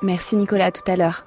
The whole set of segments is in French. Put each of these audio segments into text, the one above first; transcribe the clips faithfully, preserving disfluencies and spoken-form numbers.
Merci Nicolas, à tout à l'heure.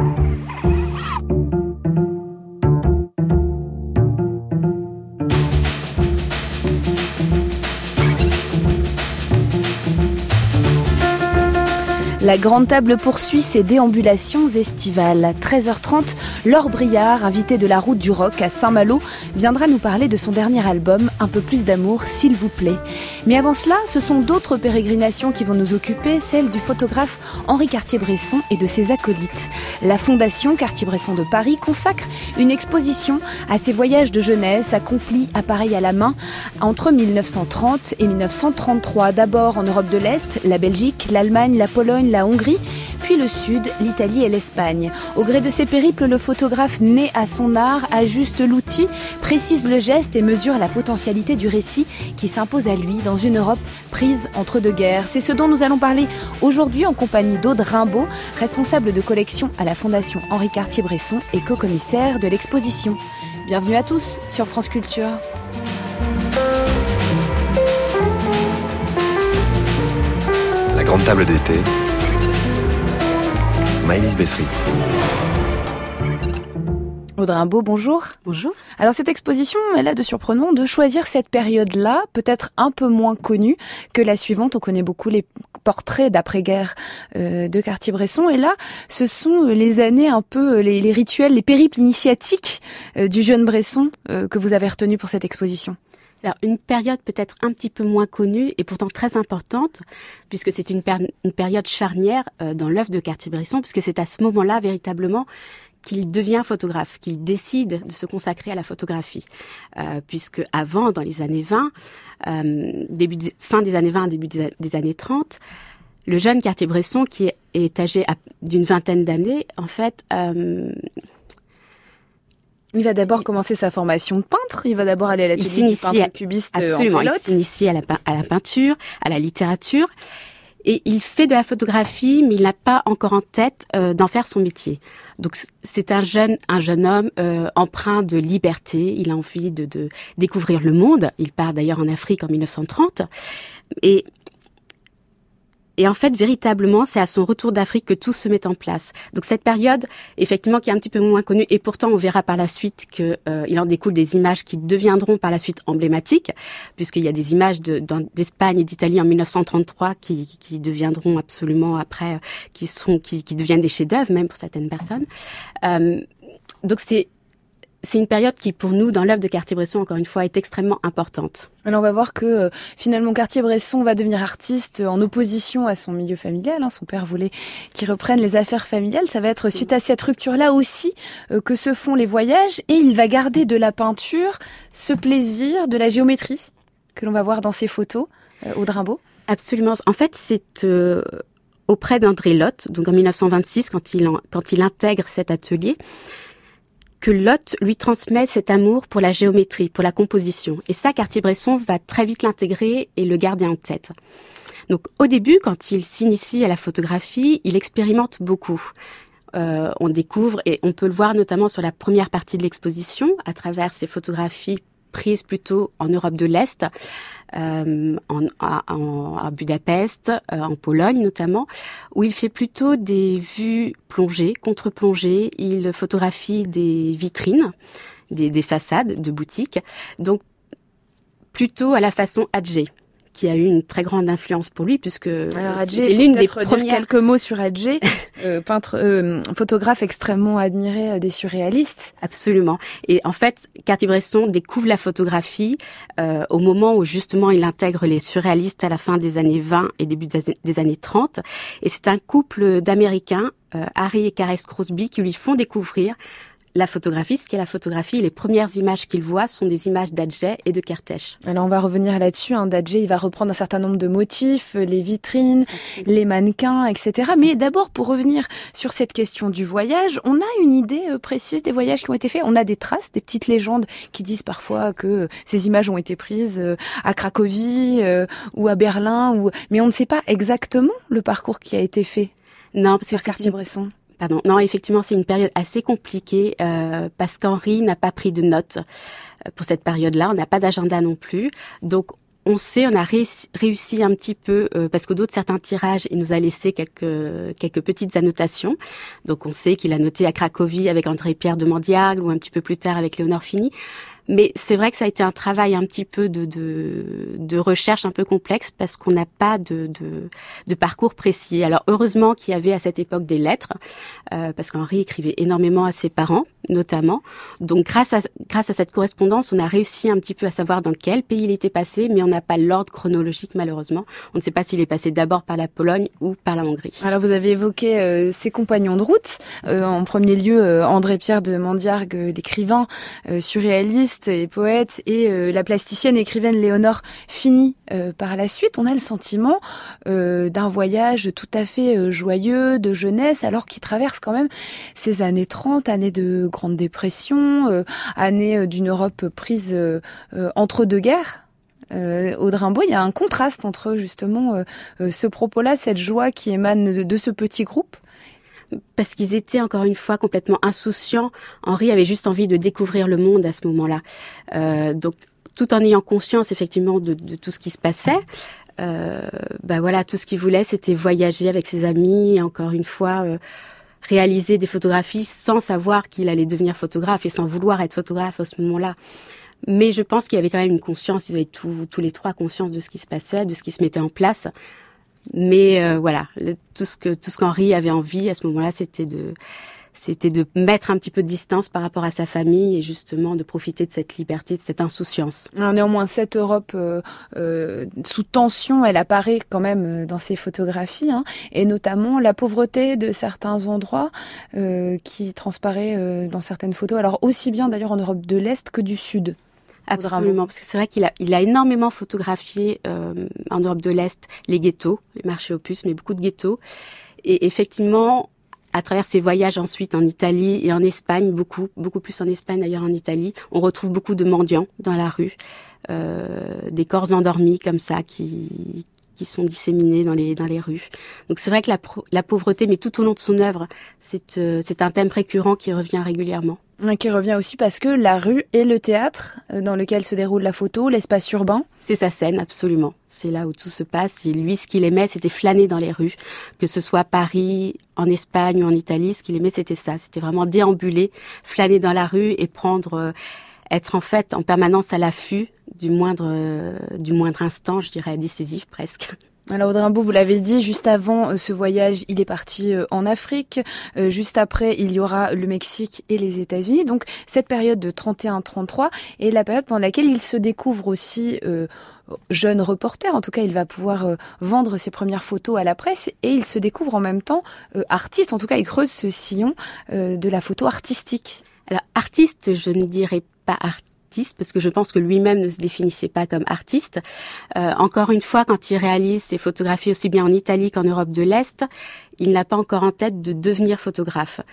La grande table poursuit ses déambulations estivales. À treize heures trente, Laure Briard, invitée de la Route du Rock à Saint-Malo, viendra nous parler de son dernier album, Un peu plus d'amour, s'il vous plaît. Mais avant cela, ce sont d'autres pérégrinations qui vont nous occuper, celle du photographe Henri Cartier-Bresson et de ses acolytes. La Fondation Cartier-Bresson de Paris consacre une exposition à ses voyages de jeunesse accomplis appareil à la main entre mille neuf cent trente et mille neuf cent trente-trois. D'abord en Europe de l'Est, la Belgique, l'Allemagne, la Pologne, la Hongrie, puis le Sud, l'Italie et l'Espagne. Au gré de ces périples, le photographe né à son art ajuste l'outil, précise le geste et mesure la potentialité du récit qui s'impose à lui dans une Europe prise entre deux guerres. C'est ce dont nous allons parler aujourd'hui en compagnie d'Aude Rimbaud, responsable de collection à la Fondation Henri Cartier-Bresson et co-commissaire de l'exposition. Bienvenue à tous sur France Culture. La grande table d'été. Maëlys Bessery. Aude Rimbaud, bonjour. Bonjour. Alors cette exposition, elle a de surprenant de choisir cette période-là, peut-être un peu moins connue que la suivante. On connaît beaucoup les portraits d'après-guerre euh, de Cartier-Bresson. Et là, ce sont les années un peu, les, les rituels, les périples initiatiques euh, du jeune Bresson euh, que vous avez retenus pour cette exposition. Alors, une période peut-être un petit peu moins connue et pourtant très importante, puisque c'est une, per- une période charnière euh, dans l'œuvre de Cartier-Bresson, puisque c'est à ce moment-là, véritablement, qu'il devient photographe, qu'il décide de se consacrer à la photographie. Euh, puisque avant, dans les années vingt, euh, début de, fin des années vingt, début des, des années trente, le jeune Cartier-Bresson, qui est, est âgé à, d'une vingtaine d'années, en fait... Euh, Il va d'abord commencer sa formation de peintre. Il va d'abord aller à l'atelier du peintre cubiste en Absolument, Pelote. il s'initie à la, à la peinture, à la littérature. Et il fait de la photographie, mais il n'a pas encore en tête euh, d'en faire son métier. Donc c'est un jeune, un jeune homme euh, empreint de liberté. Il a envie de, de découvrir le monde. Il part d'ailleurs en Afrique en mille neuf cent trente. Et Et en fait, véritablement, c'est à son retour d'Afrique que tout se met en place. Donc cette période, effectivement, qui est un petit peu moins connue, et pourtant on verra par la suite que euh, il en découle des images qui deviendront par la suite emblématiques, puisqu'il y a des images de, dans, d'Espagne et d'Italie en mille neuf cent trente-trois qui, qui deviendront absolument après, qui sont, qui, qui deviennent des chefs-d'œuvre même pour certaines personnes. Euh, donc c'est C'est une période qui, pour nous, dans l'œuvre de Cartier-Bresson, encore une fois, est extrêmement importante. Alors on va voir que euh, finalement Cartier-Bresson va devenir artiste en opposition à son milieu familial. Hein. Son père voulait qu'il reprenne les affaires familiales. Ça va être C'est... suite à cette rupture-là aussi euh, que se font les voyages. Et il va garder de la peinture ce plaisir de la géométrie que l'on va voir dans ses photos. Euh, Aude Rimbaud. Absolument. En fait, c'est euh, auprès d'André Lotte, donc en mille neuf cent vingt-six, quand il, en, quand il intègre cet atelier, que Lotte lui transmet cet amour pour la géométrie, pour la composition. Et ça, Cartier-Bresson va très vite l'intégrer et le garder en tête. Donc au début, quand il s'initie à la photographie, il expérimente beaucoup. Euh, on découvre, et on peut le voir notamment sur la première partie de l'exposition, à travers ses photographies prises plutôt en Europe de l'Est, euh, en, en, à Budapest, euh, en Pologne notamment, où il fait plutôt des vues plongées, contre-plongées. Il photographie des vitrines, des, des façades de boutiques, donc plutôt à la façon Atget, qui a eu une très grande influence pour lui, puisque Alors, Atget, c'est l'une des dire premières... quelques mots sur Atget, euh, peintre, euh, photographe extrêmement admiré des surréalistes. Absolument. Et en fait, Cartier-Bresson découvre la photographie euh, au moment où justement il intègre les surréalistes à la fin des années vingt et début des années trente. Et c'est un couple d'Américains, euh, Harry et Caresse Crosby, qui lui font découvrir la photographie. Ce qu'est la photographie, les premières images qu'il voit sont des images d'Atget et de Kertész. Alors on va revenir là-dessus. Hein. D'Atget, il va reprendre un certain nombre de motifs, les vitrines, Absolument. les mannequins, et cetera. Mais d'abord, pour revenir sur cette question du voyage, on a une idée euh, précise des voyages qui ont été faits. On a des traces, des petites légendes qui disent parfois que ces images ont été prises euh, à Cracovie euh, ou à Berlin, ou... mais on ne sait pas exactement le parcours qui a été fait. Non, parce que par Cartier-Bresson. Pardon. Non, effectivement, c'est une période assez compliquée euh, parce qu'Henri n'a pas pris de notes euh, pour cette période-là. On n'a pas d'agenda non plus. Donc, on sait, on a réussi, réussi un petit peu, euh, parce qu'au dos de certains tirages, il nous a laissé quelques quelques petites annotations. Donc on sait qu'il a noté à Cracovie avec André-Pierre de Mandiargue ou un petit peu plus tard avec Léonore Fini. Mais c'est vrai que ça a été un travail un petit peu de, de, de recherche un peu complexe parce qu'on n'a pas de, de, de parcours précis. Alors heureusement qu'il y avait à cette époque des lettres, euh, parce qu'Henri écrivait énormément à ses parents, notamment. Donc grâce à, grâce à cette correspondance, on a réussi un petit peu à savoir dans quel pays il était passé, mais on n'a pas l'ordre chronologique malheureusement. On ne sait pas s'il est passé d'abord par la Pologne ou par la Hongrie. Alors vous avez évoqué euh, ses compagnons de route. Euh, en premier lieu, euh, André-Pierre de Mandiargue, euh, l'écrivain euh, surréaliste et poète, et euh, la plasticienne écrivaine Léonore Fini. Euh, par la suite, on a le sentiment euh, d'un voyage tout à fait euh, joyeux, de jeunesse, alors qu'il traverse quand même ces années trente, années de Grande Dépression, euh, années euh, d'une Europe prise euh, euh, entre deux guerres. Euh, Aude Rimbaud, il y a un contraste entre justement euh, euh, ce propos-là, cette joie qui émane de, de ce petit groupe. Parce qu'ils étaient encore une fois complètement insouciants. Henri avait juste envie de découvrir le monde à ce moment-là. Euh, donc, tout en ayant conscience effectivement de, de tout ce qui se passait, euh, bah voilà, tout ce qu'il voulait, c'était voyager avec ses amis. Et encore une fois, euh, réaliser des photographies sans savoir qu'il allait devenir photographe et sans vouloir être photographe à ce moment-là. Mais je pense qu'il avait quand même une conscience. Ils avaient tout, tous les trois conscience de ce qui se passait, de ce qui se mettait en place. Mais euh, voilà, le, tout ce que tout ce qu'Henri avait envie à ce moment-là, c'était de c'était de mettre un petit peu de distance par rapport à sa famille et justement de profiter de cette liberté, de cette insouciance. Alors, néanmoins, cette Europe euh, euh, sous tension, elle apparaît quand même dans ses photographies, hein, et notamment la pauvreté de certains endroits euh, qui transparaît euh, dans certaines photos. Alors aussi bien d'ailleurs en Europe de l'Est que du Sud. Absolument, parce que c'est vrai qu'il a, il a énormément photographié euh, en Europe de l'Est les ghettos, les marchés aux puces, mais beaucoup de ghettos. Et effectivement, à travers ses voyages ensuite en Italie et en Espagne, beaucoup, beaucoup plus en Espagne d'ailleurs en Italie, on retrouve beaucoup de mendiants dans la rue, euh, des corps endormis comme ça qui qui sont disséminés dans les dans les rues. Donc c'est vrai que la, la pauvreté, mais tout au long de son œuvre, c'est euh, c'est un thème récurrent qui revient régulièrement. Qui revient aussi parce que la rue est le théâtre dans lequel se déroule la photo, l'espace urbain. C'est sa scène, absolument. C'est là où tout se passe. Et lui, ce qu'il aimait, c'était flâner dans les rues. Que ce soit Paris, en Espagne ou en Italie, ce qu'il aimait, c'était ça. C'était vraiment déambuler, flâner dans la rue et prendre, euh, être en fait en permanence à l'affût du moindre, euh, du moindre instant, je dirais, décisif presque. Alors Aude Rimbaud, vous l'avez dit, juste avant ce voyage, il est parti en Afrique. Euh, juste après, il y aura le Mexique et les États-Unis. Donc cette période de trente et un trente-trois est la période pendant laquelle il se découvre aussi euh, jeune reporter. En tout cas, il va pouvoir euh, vendre ses premières photos à la presse et il se découvre en même temps euh, artiste. En tout cas, il creuse ce sillon euh, de la photo artistique. Alors artiste, je ne dirais pas artiste, parce que je pense que lui-même ne se définissait pas comme artiste. Euh, encore une fois, quand il réalise ses photographies aussi bien en Italie qu'en Europe de l'Est, il n'a pas encore en tête de devenir photographe.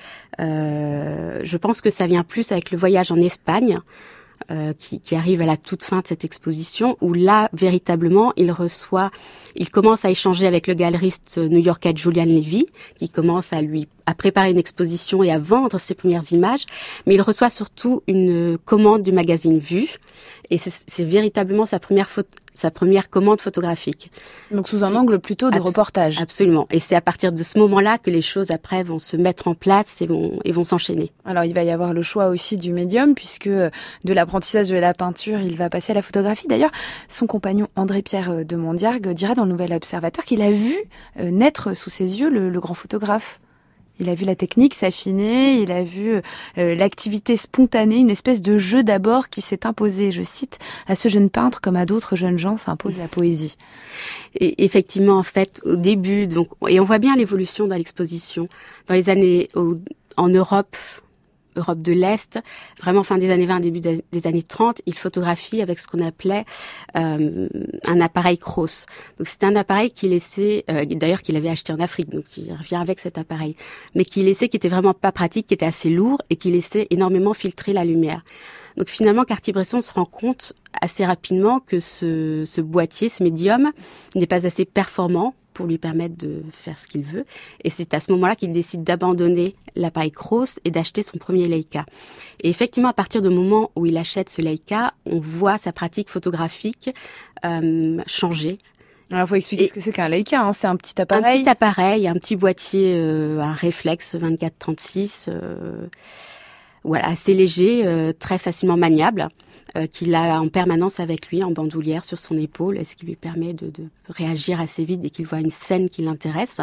Euh, je pense que ça vient plus avec le voyage en Espagne, euh, qui, qui arrive à la toute fin de cette exposition, où là, véritablement, il reçoit, il commence à échanger avec le galeriste new-yorkais Julian Levy, qui commence à lui à préparer une exposition et à vendre ses premières images, mais il reçoit surtout une commande du magazine Vue, et c'est, c'est véritablement sa première photo, sa première commande photographique. Donc sous un angle plutôt de Abs- reportage. Absolument. Et c'est à partir de ce moment-là que les choses après vont se mettre en place et vont, et vont s'enchaîner. Alors il va y avoir le choix aussi du médium, puisque de l'apprentissage de la peinture, il va passer à la photographie. D'ailleurs, son compagnon André-Pierre de Mandiargue dira dans le Nouvel Observateur qu'il a vu naître sous ses yeux le, le grand photographe. Il a vu la technique s'affiner, il a vu euh, l'activité spontanée, une espèce de jeu d'abord qui s'est imposé, je cite, à ce jeune peintre comme à d'autres jeunes gens s'impose la poésie. Et effectivement, en fait, au début, donc, et on voit bien l'évolution dans l'exposition, dans les années, au, en Europe, Europe de l'Est, vraiment fin des années vingt, début des années trente, il photographie avec ce qu'on appelait euh, un appareil Cross. Donc c'était un appareil qu'il laissait, euh, d'ailleurs qu'il avait acheté en Afrique, donc il revient avec cet appareil, mais qu'il laissait, qui était vraiment pas pratique, qui était assez lourd et qui laissait énormément filtrer la lumière. Donc finalement, Cartier-Bresson se rend compte assez rapidement que ce, ce boîtier, ce médium, n'est pas assez performant pour lui permettre de faire ce qu'il veut. Et c'est à ce moment-là qu'il décide d'abandonner l'appareil Kroos et d'acheter son premier Leica. Et effectivement, à partir du moment où il achète ce Leica, on voit sa pratique photographique euh, changer. Alors, il faut expliquer et ce que c'est qu'un Leica, hein. C'est un petit appareil. Un petit appareil, un petit boîtier, euh, un réflexe vingt-quatre trente-six, euh, voilà, assez léger, euh, très facilement maniable, euh, qu'il a en permanence avec lui en bandoulière sur son épaule, et ce qui lui permet de, de réagir assez vite dès qu'il voit une scène qui l'intéresse.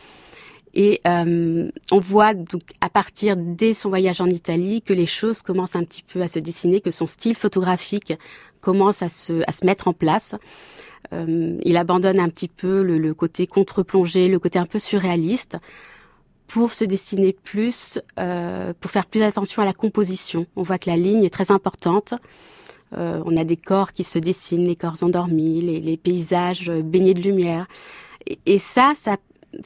Et euh, on voit donc à partir dès son voyage en Italie que les choses commencent un petit peu à se dessiner, que son style photographique commence à se, à se mettre en place. Euh, il abandonne un petit peu le, le côté contre-plongé, le côté un peu surréaliste, pour se destiner plus, euh, pour faire plus attention à la composition. On voit que la ligne est très importante. Euh, on a des corps qui se dessinent, les corps endormis, les, les paysages baignés de lumière. Et, et ça, ça,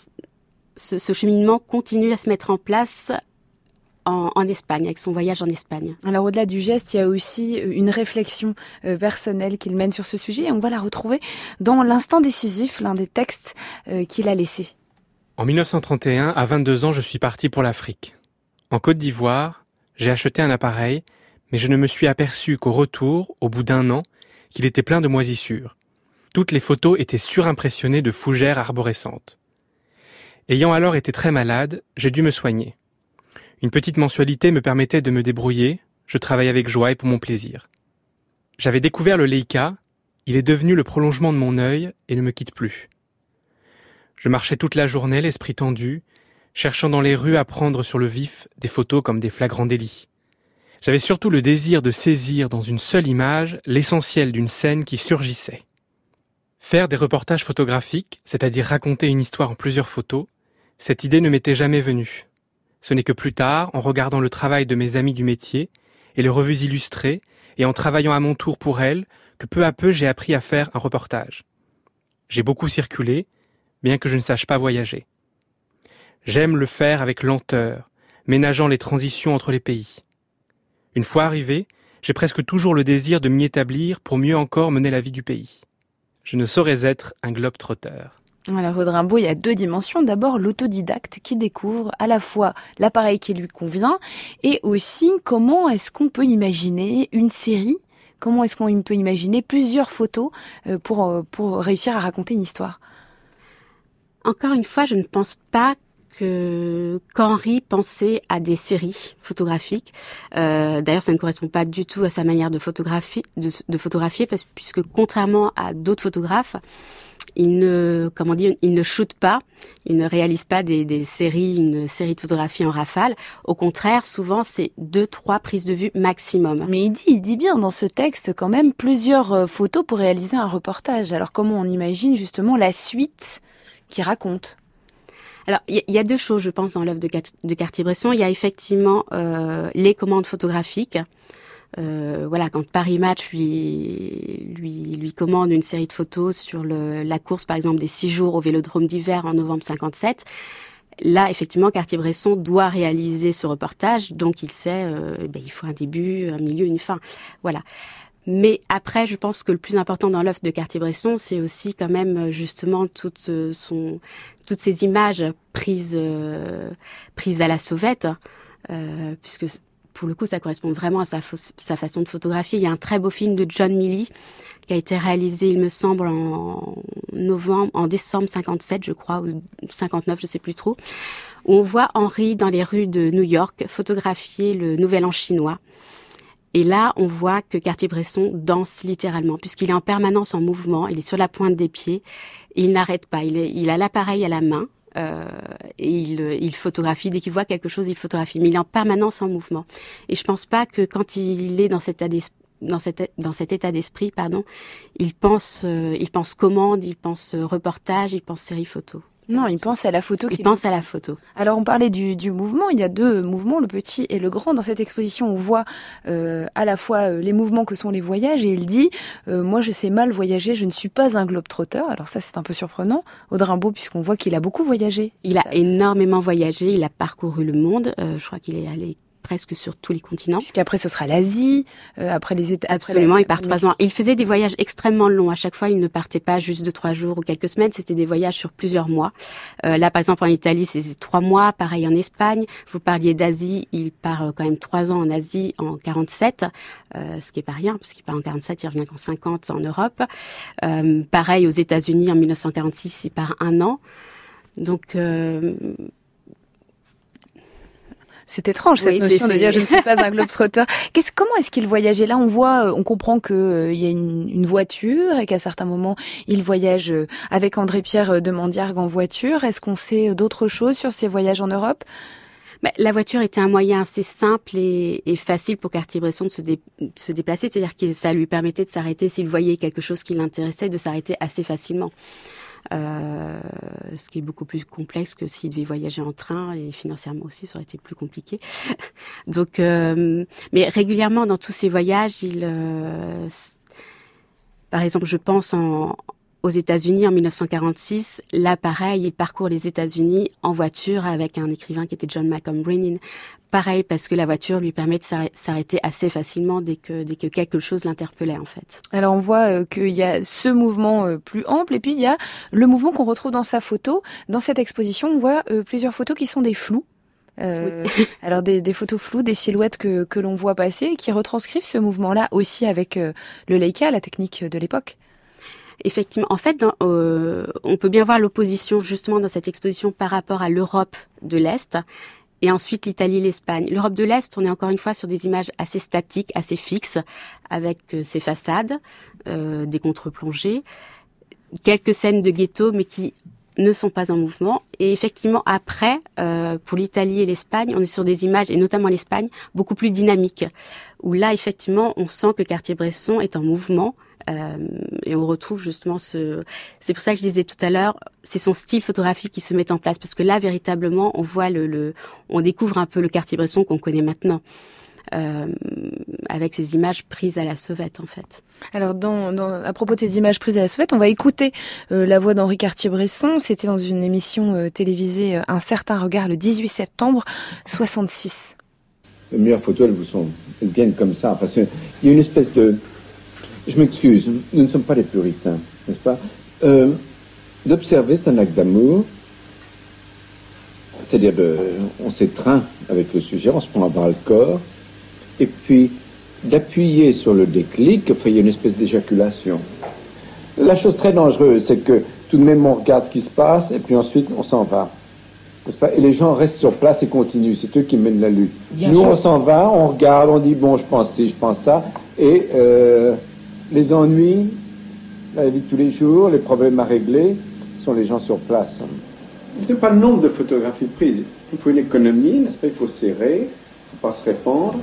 ce, ce cheminement continue à se mettre en place En, en Espagne, avec son voyage en Espagne. Alors au-delà du geste, il y a aussi une réflexion euh, personnelle qu'il mène sur ce sujet et on va la retrouver dans L'Instant décisif, l'un des textes euh, qu'il a laissés. En mille neuf cent trente et un, à vingt-deux ans, je suis parti pour l'Afrique. En Côte d'Ivoire, j'ai acheté un appareil, mais je ne me suis aperçu qu'au retour, au bout d'un an, qu'il était plein de moisissures. Toutes les photos étaient surimpressionnées de fougères arborescentes. Ayant alors été très malade, j'ai dû me soigner. Une petite mensualité me permettait de me débrouiller, je travaillais avec joie et pour mon plaisir. J'avais découvert le Leica, il est devenu le prolongement de mon œil et ne me quitte plus. Je marchais toute la journée, l'esprit tendu, cherchant dans les rues à prendre sur le vif des photos comme des flagrants délits. J'avais surtout le désir de saisir dans une seule image l'essentiel d'une scène qui surgissait. Faire des reportages photographiques, c'est-à-dire raconter une histoire en plusieurs photos, cette idée ne m'était jamais venue. Ce n'est que plus tard, en regardant le travail de mes amis du métier et les revues illustrées, et en travaillant à mon tour pour elles, que peu à peu j'ai appris à faire un reportage. J'ai beaucoup circulé, bien que je ne sache pas voyager. J'aime le faire avec lenteur, ménageant les transitions entre les pays. Une fois arrivé, j'ai presque toujours le désir de m'y établir pour mieux encore mener la vie du pays. Je ne saurais être un globe-trotteur. Alors Aude Rimbaud, il y a deux dimensions. D'abord, l'autodidacte qui découvre à la fois l'appareil qui lui convient et aussi comment est-ce qu'on peut imaginer une série, comment est-ce qu'on peut imaginer plusieurs photos pour, pour réussir à raconter une histoire. Encore une fois, je ne pense pas que qu'Henri pensait à des séries photographiques. Euh, d'ailleurs, ça ne correspond pas du tout à sa manière de photographier, de, de photographier parce, puisque contrairement à d'autres photographes, il ne, comment dire, il ne shoot pas, il ne réalise pas des, des séries, une série de photographies en rafale. Au contraire, souvent, c'est deux, trois prises de vue maximum. Mais il dit, il dit bien dans ce texte quand même plusieurs photos pour réaliser un reportage. Alors comment on imagine justement la suite qu'il raconte ? Alors, il y, y a deux choses, je pense, dans l'œuvre de, de Cartier-Bresson. Il y a effectivement euh, les commandes photographiques. Euh, voilà, quand Paris Match lui, lui, lui commande une série de photos sur le, la course, par exemple, des six jours au Vélodrome d'hiver en novembre cinquante-sept, là, effectivement, Cartier-Bresson doit réaliser ce reportage, donc il sait, euh, ben, il faut un début, un milieu, une fin. Voilà. Mais après, je pense que le plus important dans l'œuvre de Cartier-Bresson, c'est aussi quand même justement toute son, toutes ces images prises, euh, prises à la sauvette, euh, puisque pour le coup, ça correspond vraiment à sa, sa façon de photographier. Il y a un très beau film de John Milley qui a été réalisé, il me semble, en novembre, en décembre cinquante-sept, je crois, ou cinquante-neuf, je sais plus trop, où on voit Henri dans les rues de New York photographier le Nouvel An chinois. Et là, on voit que Cartier-Bresson danse littéralement, puisqu'il est en permanence en mouvement, il est sur la pointe des pieds, et il n'arrête pas, il, est, il a l'appareil à la main, euh, et il, il photographie, dès qu'il voit quelque chose, il photographie, mais il est en permanence en mouvement. Et je pense pas que quand il est dans cet état d'esprit, dans cet, dans cet état d'esprit, pardon, il pense, euh, il pense commande, il pense reportage, il pense série photo. Non, il pense à la photo. Il pense à la photo. Alors, on parlait du, du mouvement. Il y a deux mouvements, le petit et le grand. Dans cette exposition, on voit euh, à la fois euh, les mouvements que sont les voyages. Et il dit, euh, moi, je sais mal voyager, je ne suis pas un globe-trotteur. Alors ça, c'est un peu surprenant. Aude Rimbaud, puisqu'on voit qu'il a beaucoup voyagé. Il a ça. énormément voyagé. Il a parcouru le monde. Euh, je crois qu'il est allé presque sur tous les continents. Puisqu'après, ce sera l'Asie, euh, après les États... Absolument, la... il part trois ans. Il faisait des voyages extrêmement longs. À chaque fois, il ne partait pas juste de trois jours ou quelques semaines, c'était des voyages sur plusieurs mois. Euh, là, par exemple, en Italie, c'était trois mois, pareil en Espagne. Vous parliez d'Asie, il part quand même trois ans en Asie en quarante-sept, euh, ce qui est pas rien, parce qu'il part en quarante-sept, il revient qu'en cinquante en Europe. Euh, pareil aux États-Unis, en mille neuf cent quarante-six, il part un an. Donc... Euh, C'est étrange cette oui, notion c'est, de dire je ne suis pas un globe-trotter. Qu'est-ce, comment est-ce qu'il voyageait là? On voit, on comprend que euh, il y a une, une voiture et qu'à certains moments il voyage avec André-Pierre de Mandiargue en voiture. Est-ce qu'on sait d'autres choses sur ses voyages en Europe? Bah, la voiture était un moyen assez simple et, et facile pour Cartier-Bresson de se, dé, de se déplacer, c'est-à-dire que ça lui permettait de s'arrêter s'il voyait quelque chose qui l'intéressait, de s'arrêter assez facilement. Euh, ce qui est beaucoup plus complexe que s'il devait voyager en train, et financièrement aussi ça aurait été plus compliqué. Donc, euh, mais régulièrement dans tous ces voyages, il, euh, par exemple, je pense en, aux États-Unis en mille neuf cent quarante-six, là pareil, il parcourt les États-Unis en voiture avec un écrivain qui était John Malcolm Breenin. Pareil, parce que la voiture lui permet de s'arrêter assez facilement dès que, dès que quelque chose l'interpellait, en fait. Alors, on voit euh, qu'il y a ce mouvement euh, plus ample, et puis il y a le mouvement qu'on retrouve dans sa photo. Dans cette exposition, on voit euh, plusieurs photos qui sont des flous. Euh, oui. Alors, des, des photos floues, des silhouettes que, que l'on voit passer, et qui retranscrivent ce mouvement-là aussi avec euh, le Leica, la technique de l'époque. Effectivement. En fait, dans, euh, on peut bien voir l'opposition, justement, dans cette exposition par rapport à l'Europe de l'Est, et ensuite l'Italie, l'Espagne. L'Europe de l'Est, on est encore une fois sur des images assez statiques, assez fixes, avec euh, ses façades, euh, des contre-plongées, quelques scènes de ghetto, mais qui ne sont pas en mouvement. Et effectivement, après, euh, pour l'Italie et l'Espagne, on est sur des images, et notamment l'Espagne, beaucoup plus dynamiques, où là, effectivement, on sent que Cartier-Bresson est en mouvement. Euh, et on retrouve justement ce... C'est pour ça que je disais tout à l'heure, c'est son style photographique qui se met en place, parce que là, véritablement, on voit le... le on découvre un peu le Cartier-Bresson qu'on connaît maintenant, euh, avec ces images prises à la sauvette, en fait. Alors, dans, dans, à propos de ces images prises à la sauvette, on va écouter euh, la voix d'Henri Cartier-Bresson. C'était dans une émission euh, télévisée, euh, Un certain regard, le dix-huit septembre soixante-six. Les meilleures photos, elles vous sont... elles viennent comme ça, parce qu'il y a une espèce de... Je m'excuse, nous ne sommes pas des puritains, n'est-ce pas? euh, D'observer, c'est un acte d'amour, c'est-à-dire de, on s'étreint avec le sujet, on se prend à bras le corps, et puis d'appuyer sur le déclic, enfin, il y a une espèce d'éjaculation. La chose très dangereuse, c'est que tout de même on regarde ce qui se passe, et puis ensuite on s'en va, n'est-ce pas? Et les gens restent sur place et continuent, c'est eux qui mènent la lutte. Bien Nous sûr. On s'en va, on regarde, on dit bon, je pense ci, je pense ça, et... Euh, les ennuis, la vie de tous les jours, les problèmes à régler, sont les gens sur place. Ce n'est pas le nombre de photographies prises. Il faut une économie, n'est-ce pas? Il faut serrer, il ne faut pas se répandre.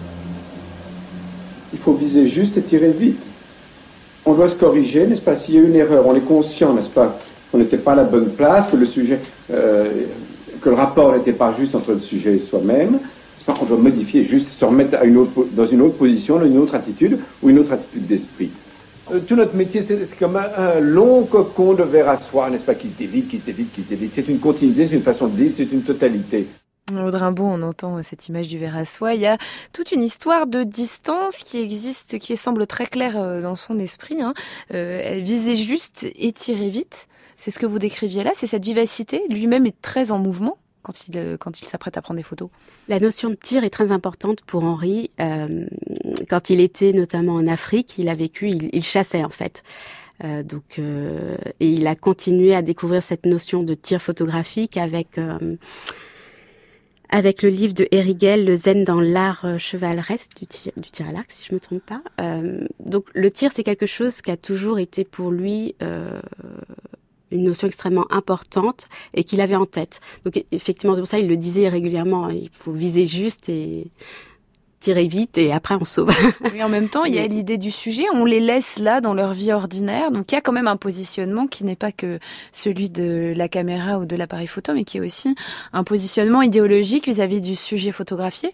Il faut viser juste et tirer vite. On doit se corriger, n'est-ce pas? S'il y a une erreur, on est conscient, n'est-ce pas? On n'était pas à la bonne place, que le sujet, euh, que le rapport n'était pas juste entre le sujet et soi-même. C'est pas qu'on doit modifier, juste se remettre à une autre, dans une autre position, dans une autre attitude ou une autre attitude d'esprit. Euh, tout notre métier, c'est, c'est comme un, un long cocon de verre à soie, n'est-ce pas, qui se dévide, qui se dévide, qui se dévide. C'est une continuité, c'est une façon de dire, c'est une totalité. Au Rimbaud, on entend cette image du verre à soie. Il y a toute une histoire de distance qui existe, qui semble très claire dans son esprit. Hein. Euh, elle visait juste et tirait vite. C'est ce que vous décriviez là, c'est cette vivacité. Lui-même est très en mouvement quand il, quand il s'apprête à prendre des photos. La notion de tir est très importante pour Henri. Euh, quand il était notamment en Afrique, il a vécu, il, il chassait en fait. Euh, donc, euh, et il a continué à découvrir cette notion de tir photographique avec euh, avec le livre de Erigel, Le zen dans l'art chevaleresque du tir, du tir à l'arc, si je me trompe pas. Euh, donc, le tir, c'est quelque chose qui a toujours été pour lui euh, une notion extrêmement importante et qu'il avait en tête. Donc effectivement, c'est pour ça qu'il le disait régulièrement, il faut viser juste et tirer vite et après on sauve. Mais en même temps, il y a l'idée du sujet, on les laisse là dans leur vie ordinaire, donc il y a quand même un positionnement qui n'est pas que celui de la caméra ou de l'appareil photo, mais qui est aussi un positionnement idéologique vis-à-vis du sujet photographié.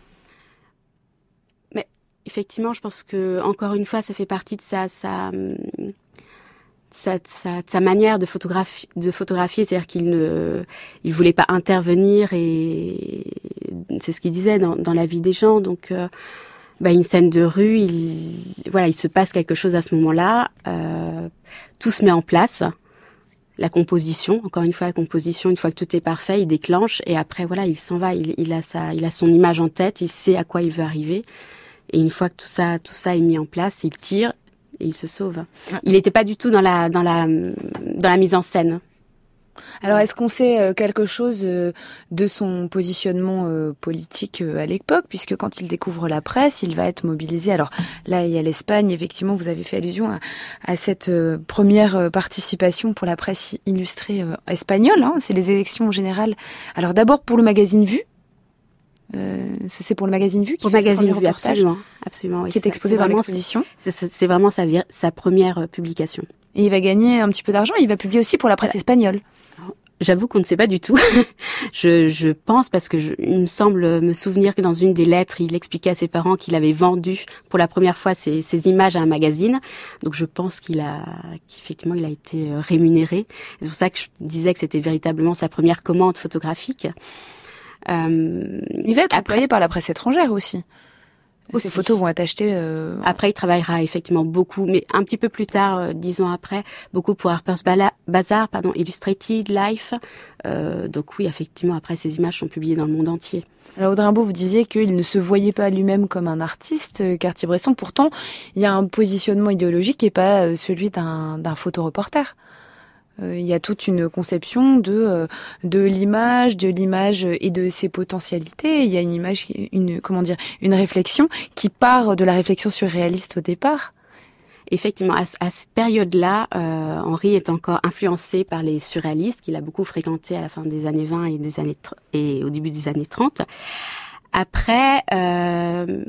Mais effectivement, je pense que encore une fois, ça fait partie de sa... sa Sa, sa, sa manière de photographier, de photographier, c'est-à-dire qu'il ne, il voulait pas intervenir et c'est ce qu'il disait dans, dans la vie des gens. Donc, euh, bah, une scène de rue, il, voilà, il se passe quelque chose à ce moment-là. Euh, tout se met en place. La composition, encore une fois, la composition, une fois que tout est parfait, il déclenche et après, voilà, il s'en va. Il, il a sa, il a son image en tête, il sait à quoi il veut arriver. Et une fois que tout ça, tout ça est mis en place, il tire et il se sauve. Il n'était pas du tout dans la, dans la, dans la mise en scène. Alors, est-ce qu'on sait quelque chose de son positionnement politique à l'époque, puisque quand il découvre la presse, il va être mobilisé. Alors là, il y a l'Espagne, effectivement, vous avez fait allusion à, à cette première participation pour la presse illustrée espagnole, hein, c'est les élections générales. Alors d'abord pour le magazine Vue, euh, c'est pour le magazine Vue qui Au fait magazine ce Vue, absolument, absolument, oui, qui est exposé dans l'exposition. C'est, c'est vraiment sa, sa première publication. Et il va gagner un petit peu d'argent. Il va publier aussi pour la presse espagnole. J'avoue qu'on ne sait pas du tout. je, je pense, parce que je, il me semble me souvenir que dans une des lettres, il expliquait à ses parents qu'il avait vendu pour la première fois ses, ses images à un magazine. Donc je pense qu'il a, qu'effectivement, il a été rémunéré. C'est pour ça que je disais que c'était véritablement sa première commande photographique. Euh, il va être après, employé par la presse étrangère aussi. Aussi. Ces photos vont être achetées. Euh... Après, il travaillera effectivement beaucoup, mais un petit peu plus tard, euh, dix ans après, beaucoup pour Harper's Bazaar, pardon, Illustrated, Life. Euh, donc oui, effectivement, après, ces images sont publiées dans le monde entier. Alors Audrey Rimbaud, vous disiez qu'il ne se voyait pas lui-même comme un artiste, Cartier-Bresson. Pourtant, il y a un positionnement idéologique qui n'est pas celui d'un, d'un photoreporter. Euh, il y a toute une conception de euh, de l'image, de l'image et de ses potentialités. Il y a une image, une comment dire, une réflexion qui part de la réflexion surréaliste au départ. Effectivement, à, à cette période-là, euh, Henri est encore influencé par les surréalistes qu'il a beaucoup fréquentés à la fin des années vingt et des années et au début des années trente. Après, euh,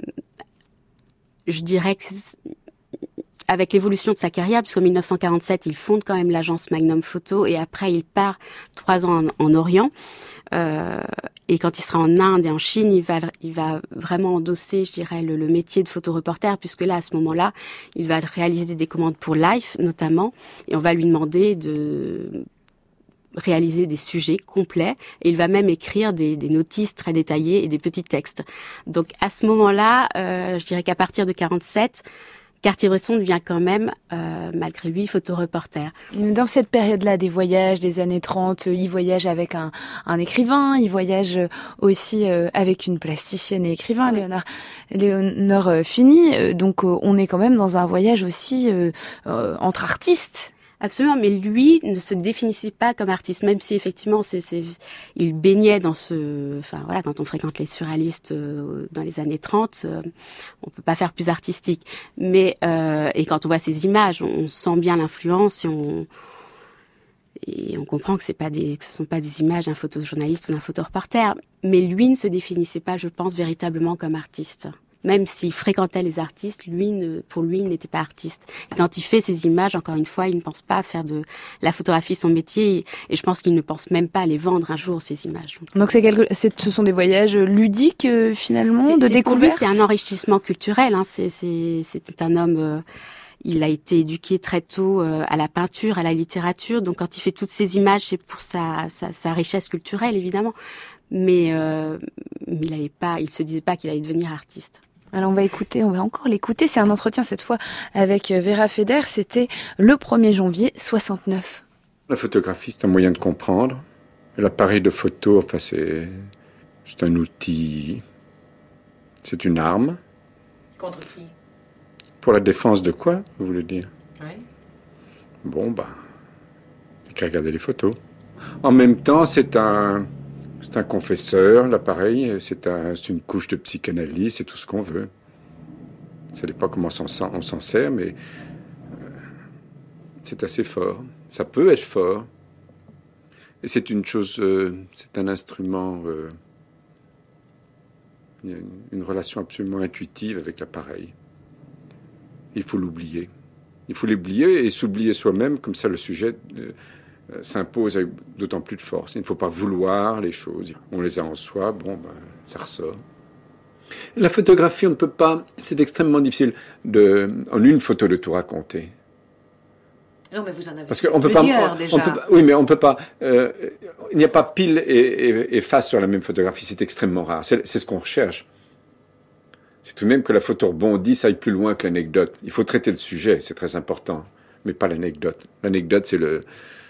je dirais que c'est, avec l'évolution de sa carrière, puisqu'en dix-neuf cent quarante-sept, il fonde quand même l'agence Magnum Photo et après il part trois ans en, en Orient. Euh, et quand il sera en Inde et en Chine, il va, il va vraiment endosser, je dirais, le, le métier de photoreporter, puisque là, à ce moment-là, il va réaliser des commandes pour Life, notamment, et on va lui demander de réaliser des sujets complets, et il va même écrire des, des notices très détaillées et des petits textes. Donc à ce moment-là, euh, je dirais qu'à partir de quarante-sept, Cartier-Bresson devient quand même, euh, malgré lui, photoreporter. Dans cette période-là des voyages des années trente, il voyage avec un, un écrivain, il voyage aussi euh, avec une plasticienne et écrivain, oui. Léonore, Léonore Fini. Donc euh, on est quand même dans un voyage aussi euh, euh, entre artistes. Absolument, mais lui ne se définissait pas comme artiste, même si effectivement, c'est, c'est, il baignait dans ce, enfin voilà, quand on fréquente les surréalistes euh, dans les années trente, euh, on peut pas faire plus artistique. Mais euh, et quand on voit ces images, on, on sent bien l'influence et on et on comprend que c'est pas des, que ce sont pas des images d'un photojournaliste ou d'un photoreporter. Mais lui ne se définissait pas, je pense, véritablement comme artiste. Même s'il fréquentait les artistes, lui, ne, pour lui, il n'était pas artiste. Et quand il fait ces images, encore une fois, il ne pense pas à faire de la photographie son métier. Et, et je pense qu'il ne pense même pas à les vendre un jour, ces images. Donc, Donc c'est quelque, c'est, ce sont des voyages ludiques, euh, finalement, c'est, de c'est découverte. Pour lui, c'est un enrichissement culturel. Hein. C'est, c'est, c'était un homme... Euh, il a été éduqué très tôt euh, à la peinture, à la littérature. Donc quand il fait toutes ces images, c'est pour sa, sa, sa richesse culturelle, évidemment. Mais, euh, mais il avait pas, il se disait pas qu'il allait devenir artiste. Alors on va écouter, on va encore l'écouter. C'est un entretien cette fois avec Vera Feder. C'était le premier janvier soixante-neuf. La photographie, c'est un moyen de comprendre. L'appareil de photo, enfin c'est, c'est un outil, c'est une arme. Contre qui? Pour la défense de quoi, vous voulez dire? Oui. Bon, bah, il n'y a qu'à regarder les photos. En même temps, c'est un... C'est un confesseur, l'appareil, c'est, un, c'est une couche de psychanalyse, c'est tout ce qu'on veut. Ça dépend comment on s'en, on s'en sert, mais euh, c'est assez fort. Ça peut être fort. Et c'est une chose, euh, c'est un instrument, euh, il y a une, une relation absolument intuitive avec l'appareil. Il faut l'oublier. Il faut l'oublier et s'oublier soi-même, comme ça le sujet... Euh, s'impose avec d'autant plus de force. Il ne faut pas vouloir les choses. On les a en soi, bon, ben, ça ressort. La photographie, on ne peut pas... C'est extrêmement difficile de, en une photo de tout raconter. Non, mais vous en avez Parce qu'on peut plusieurs, pas, déjà. On peut pas, oui, mais on peut pas. Euh, il n'y a pas pile et, et, et face sur la même photographie. C'est extrêmement rare. C'est, c'est ce qu'on recherche. C'est tout de même que la photo rebondisse, aille plus loin que l'anecdote. Il faut traiter le sujet, c'est très important, mais pas l'anecdote. L'anecdote, c'est le,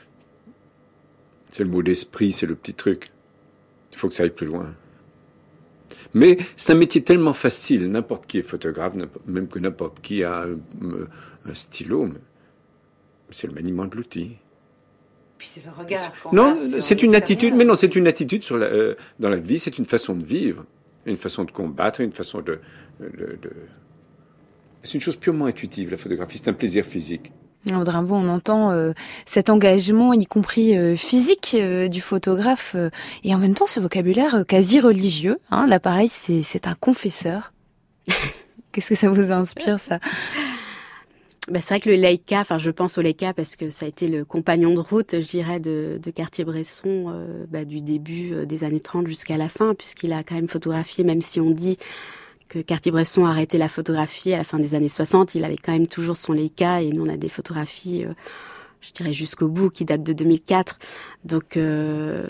c'est le mot d'esprit, c'est le petit truc. Il faut que ça aille plus loin. Mais c'est un métier tellement facile. N'importe qui est photographe, même que n'importe qui a un, un stylo. C'est le maniement de l'outil. Puis c'est le regard qu'on Non, a sur c'est une l'extérieur. attitude. Mais non, c'est une attitude sur la, euh, dans la vie. C'est une façon de vivre, une façon de combattre, une façon de, de, de... C'est une chose purement intuitive. La photographie, c'est un plaisir physique. Audrey Rimbaud, on entend euh, cet engagement, y compris euh, physique, euh, du photographe, euh, et en même temps ce vocabulaire euh, quasi religieux. Hein, l'appareil, c'est, c'est un confesseur. Qu'est-ce que ça vous inspire, ça? Bah, c'est vrai que le Leica, enfin je pense au Leica parce que ça a été le compagnon de route, je dirais, de, de Cartier-Bresson euh, bah, du début euh, des années trente jusqu'à la fin, puisqu'il a quand même photographié, même si on dit que Cartier-Bresson a arrêté la photographie à la fin des années soixante, il avait quand même toujours son Leica, et nous on a des photographies, euh, je dirais jusqu'au bout, qui datent de deux mille quatre. Donc euh,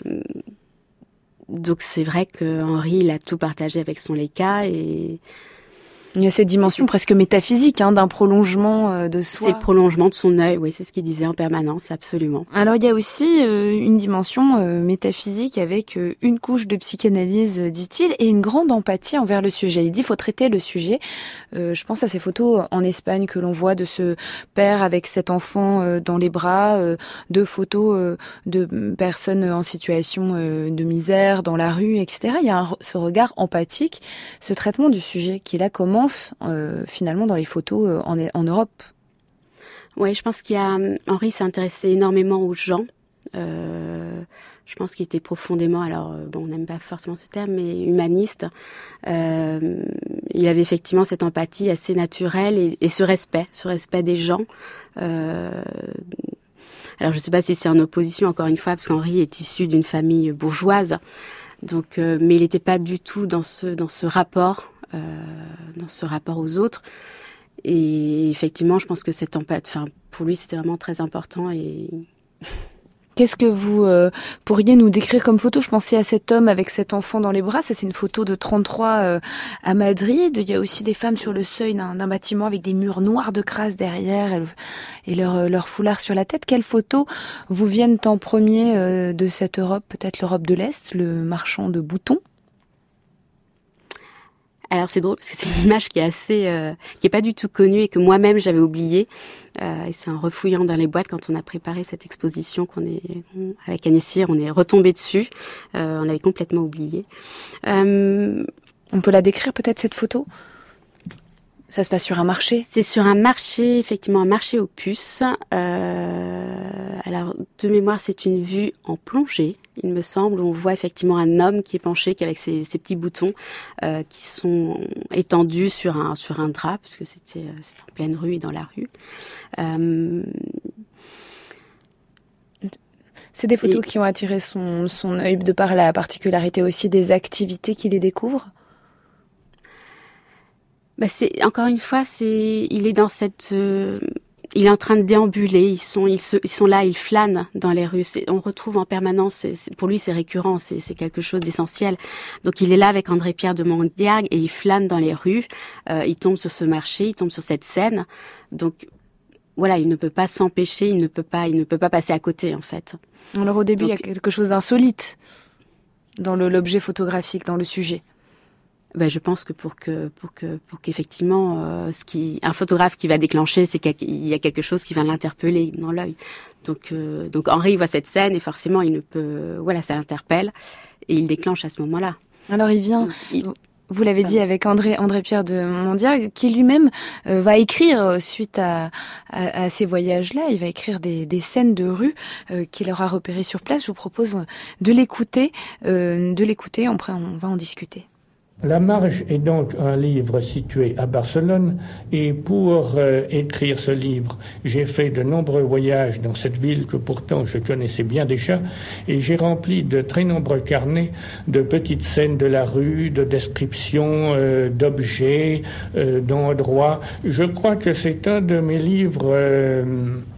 donc c'est vrai que Henri, il a tout partagé avec son Leica, et il y a cette dimension presque métaphysique, hein, d'un prolongement de soi. C'est le prolongement de son œil, oui, c'est ce qu'il disait en permanence, absolument. Alors il y a aussi euh, une dimension euh, métaphysique avec euh, une couche de psychanalyse, dit-il, et une grande empathie envers le sujet. Il dit faut traiter le sujet. Euh, je pense à ces photos en Espagne que l'on voit de ce père avec cet enfant euh, dans les bras, euh, de photos euh, de personnes en situation euh, de misère dans la rue, et cetera. Il y a un, ce regard empathique, ce traitement du sujet qui là commence Euh, finalement dans les photos euh, en, en Europe. Oui, je pense qu'il y a Henri s'est intéressé énormément aux gens. Euh, je pense qu'il était profondément, alors bon, on n'aime pas forcément ce terme, mais humaniste. Euh, il avait effectivement cette empathie assez naturelle et, et ce respect, ce respect des gens. Euh, alors je ne sais pas si c'est en opposition, encore une fois, parce qu'Henri est issu d'une famille bourgeoise, donc, euh, mais il n'était pas du tout dans ce dans ce rapport. Euh, dans ce rapport aux autres, et effectivement je pense que cette empathie, enfin pour lui c'était vraiment très important. Et qu'est-ce que vous euh, pourriez nous décrire comme photo? Je pensais à cet homme avec cet enfant dans les bras, ça c'est une photo de trente-trois euh, à Madrid. Il y a aussi des femmes sur le seuil d'un, d'un bâtiment avec des murs noirs de crasse derrière et, le, et leur, leur foulard sur la tête. Quelles photos vous viennent en premier euh, de cette Europe, peut-être l'Europe de l'Est, le marchand de boutons? Alors c'est drôle parce que c'est une image qui est assez, euh, qui est pas du tout connue et que moi-même j'avais oubliée. Euh, et c'est en refouillant dans les boîtes quand on a préparé cette exposition qu'on est avec Agnès Cyr, on est retombé dessus. Euh, on l'avait complètement oublié. Euh, on peut la décrire peut-être cette photo? Ça se passe sur un marché? C'est sur un marché, effectivement, un marché aux puces. Euh, alors, de mémoire, c'est une vue en plongée, il me semble, où on voit effectivement un homme qui est penché, qui avec ses, ses petits boutons, euh, qui sont étendus sur un sur un drap, puisque c'était, c'était en pleine rue et dans la rue. Euh, c'est des photos et, qui ont attiré son son œil de par la particularité aussi des activités qu'il y découvre. Bah c'est encore une fois, c'est il est dans cette, euh, il est en train de déambuler. Ils sont, ils se, ils sont là, ils flânent dans les rues. C'est, on retrouve en permanence. C'est, c'est, pour lui, c'est récurrent. C'est, c'est quelque chose d'essentiel. Donc, il est là avec André-Pierre de Mondiargue et il flâne dans les rues. Euh, il tombe sur ce marché, il tombe sur cette scène. Donc, voilà, il ne peut pas s'empêcher. Il ne peut pas, il ne peut pas passer à côté, en fait. Alors, au début, Donc, il y a quelque chose d'insolite dans le, l'objet photographique, dans le sujet. Ben, je pense que pour que pour que pour qu'effectivement euh, ce qui un photographe qui va déclencher, c'est qu'il y a quelque chose qui va l'interpeller dans l'œil. Donc euh, donc Henri voit cette scène et forcément il ne peut, voilà, ça l'interpelle et il déclenche à ce moment-là. Alors il vient. Il, Vous l'avez dit avec André André-Pierre de Mondiargue, qui lui-même euh, va écrire suite à, à, à ces voyages-là. Il va écrire des, des scènes de rue euh, qu'il aura repérées sur place. Je vous propose de l'écouter, euh, de l'écouter. Après, on va en discuter. La Marge est donc un livre situé à Barcelone et pour euh, écrire ce livre, j'ai fait de nombreux voyages dans cette ville que pourtant je connaissais bien déjà et j'ai rempli de très nombreux carnets de petites scènes de la rue, de descriptions euh, d'objets, euh, d'endroits. Je crois que c'est un de mes livres euh,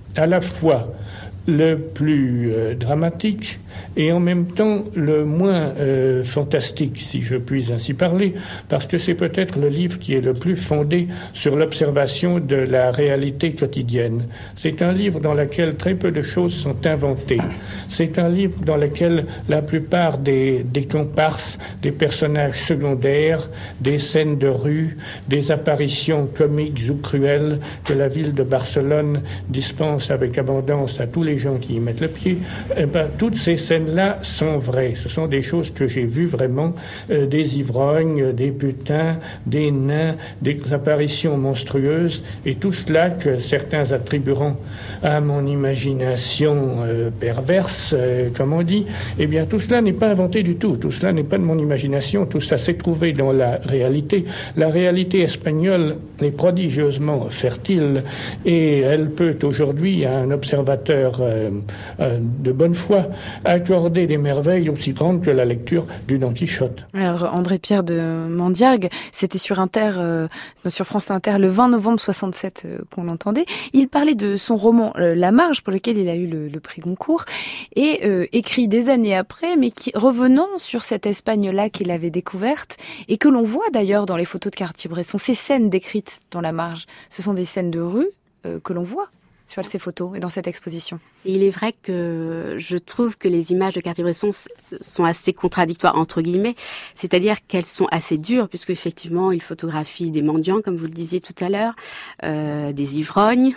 à la fois le plus euh, dramatique et en même temps le moins euh, fantastique, si je puis ainsi parler, parce que c'est peut-être le livre qui est le plus fondé sur l'observation de la réalité quotidienne. C'est un livre dans lequel très peu de choses sont inventées. C'est un livre dans lequel la plupart des, des comparses, des personnages secondaires, des scènes de rue, des apparitions comiques ou cruelles que la ville de Barcelone dispense avec abondance à tous les gens qui y mettent le pied, eh ben, toutes ces scènes-là sont vraies. Ce sont des choses que j'ai vues vraiment, euh, des ivrognes, des putains, des nains, des apparitions monstrueuses, et tout cela que certains attribueront à mon imagination euh, perverse, euh, comme on dit, eh bien tout cela n'est pas inventé du tout. Tout cela n'est pas de mon imagination, tout ça s'est trouvé dans la réalité. La réalité espagnole est prodigieusement fertile et elle peut aujourd'hui à un observateur euh, euh, de bonne foi accorder des merveilles aussi grandes que la lecture du Don Quichotte. Alors André-Pierre de Mandiargue, c'était sur Inter, euh, sur France Inter le vingt novembre soixante-sept euh, qu'on l'entendait. Il parlait de son roman euh, La Marge, pour lequel il a eu le, le prix Goncourt, et euh, écrit des années après, mais qui revenant sur cette Espagne-là qu'il avait découverte et que l'on voit d'ailleurs dans les photos de Cartier-Bresson. Ces scènes décrites dans La Marge, ce sont des scènes de rue euh, que l'on voit sur ces photos et dans cette exposition. Et il est vrai que je trouve que les images de Cartier-Bresson sont assez contradictoires, entre guillemets, c'est-à-dire qu'elles sont assez dures, puisque effectivement, il photographie des mendiants, comme vous le disiez tout à l'heure, euh, des ivrognes,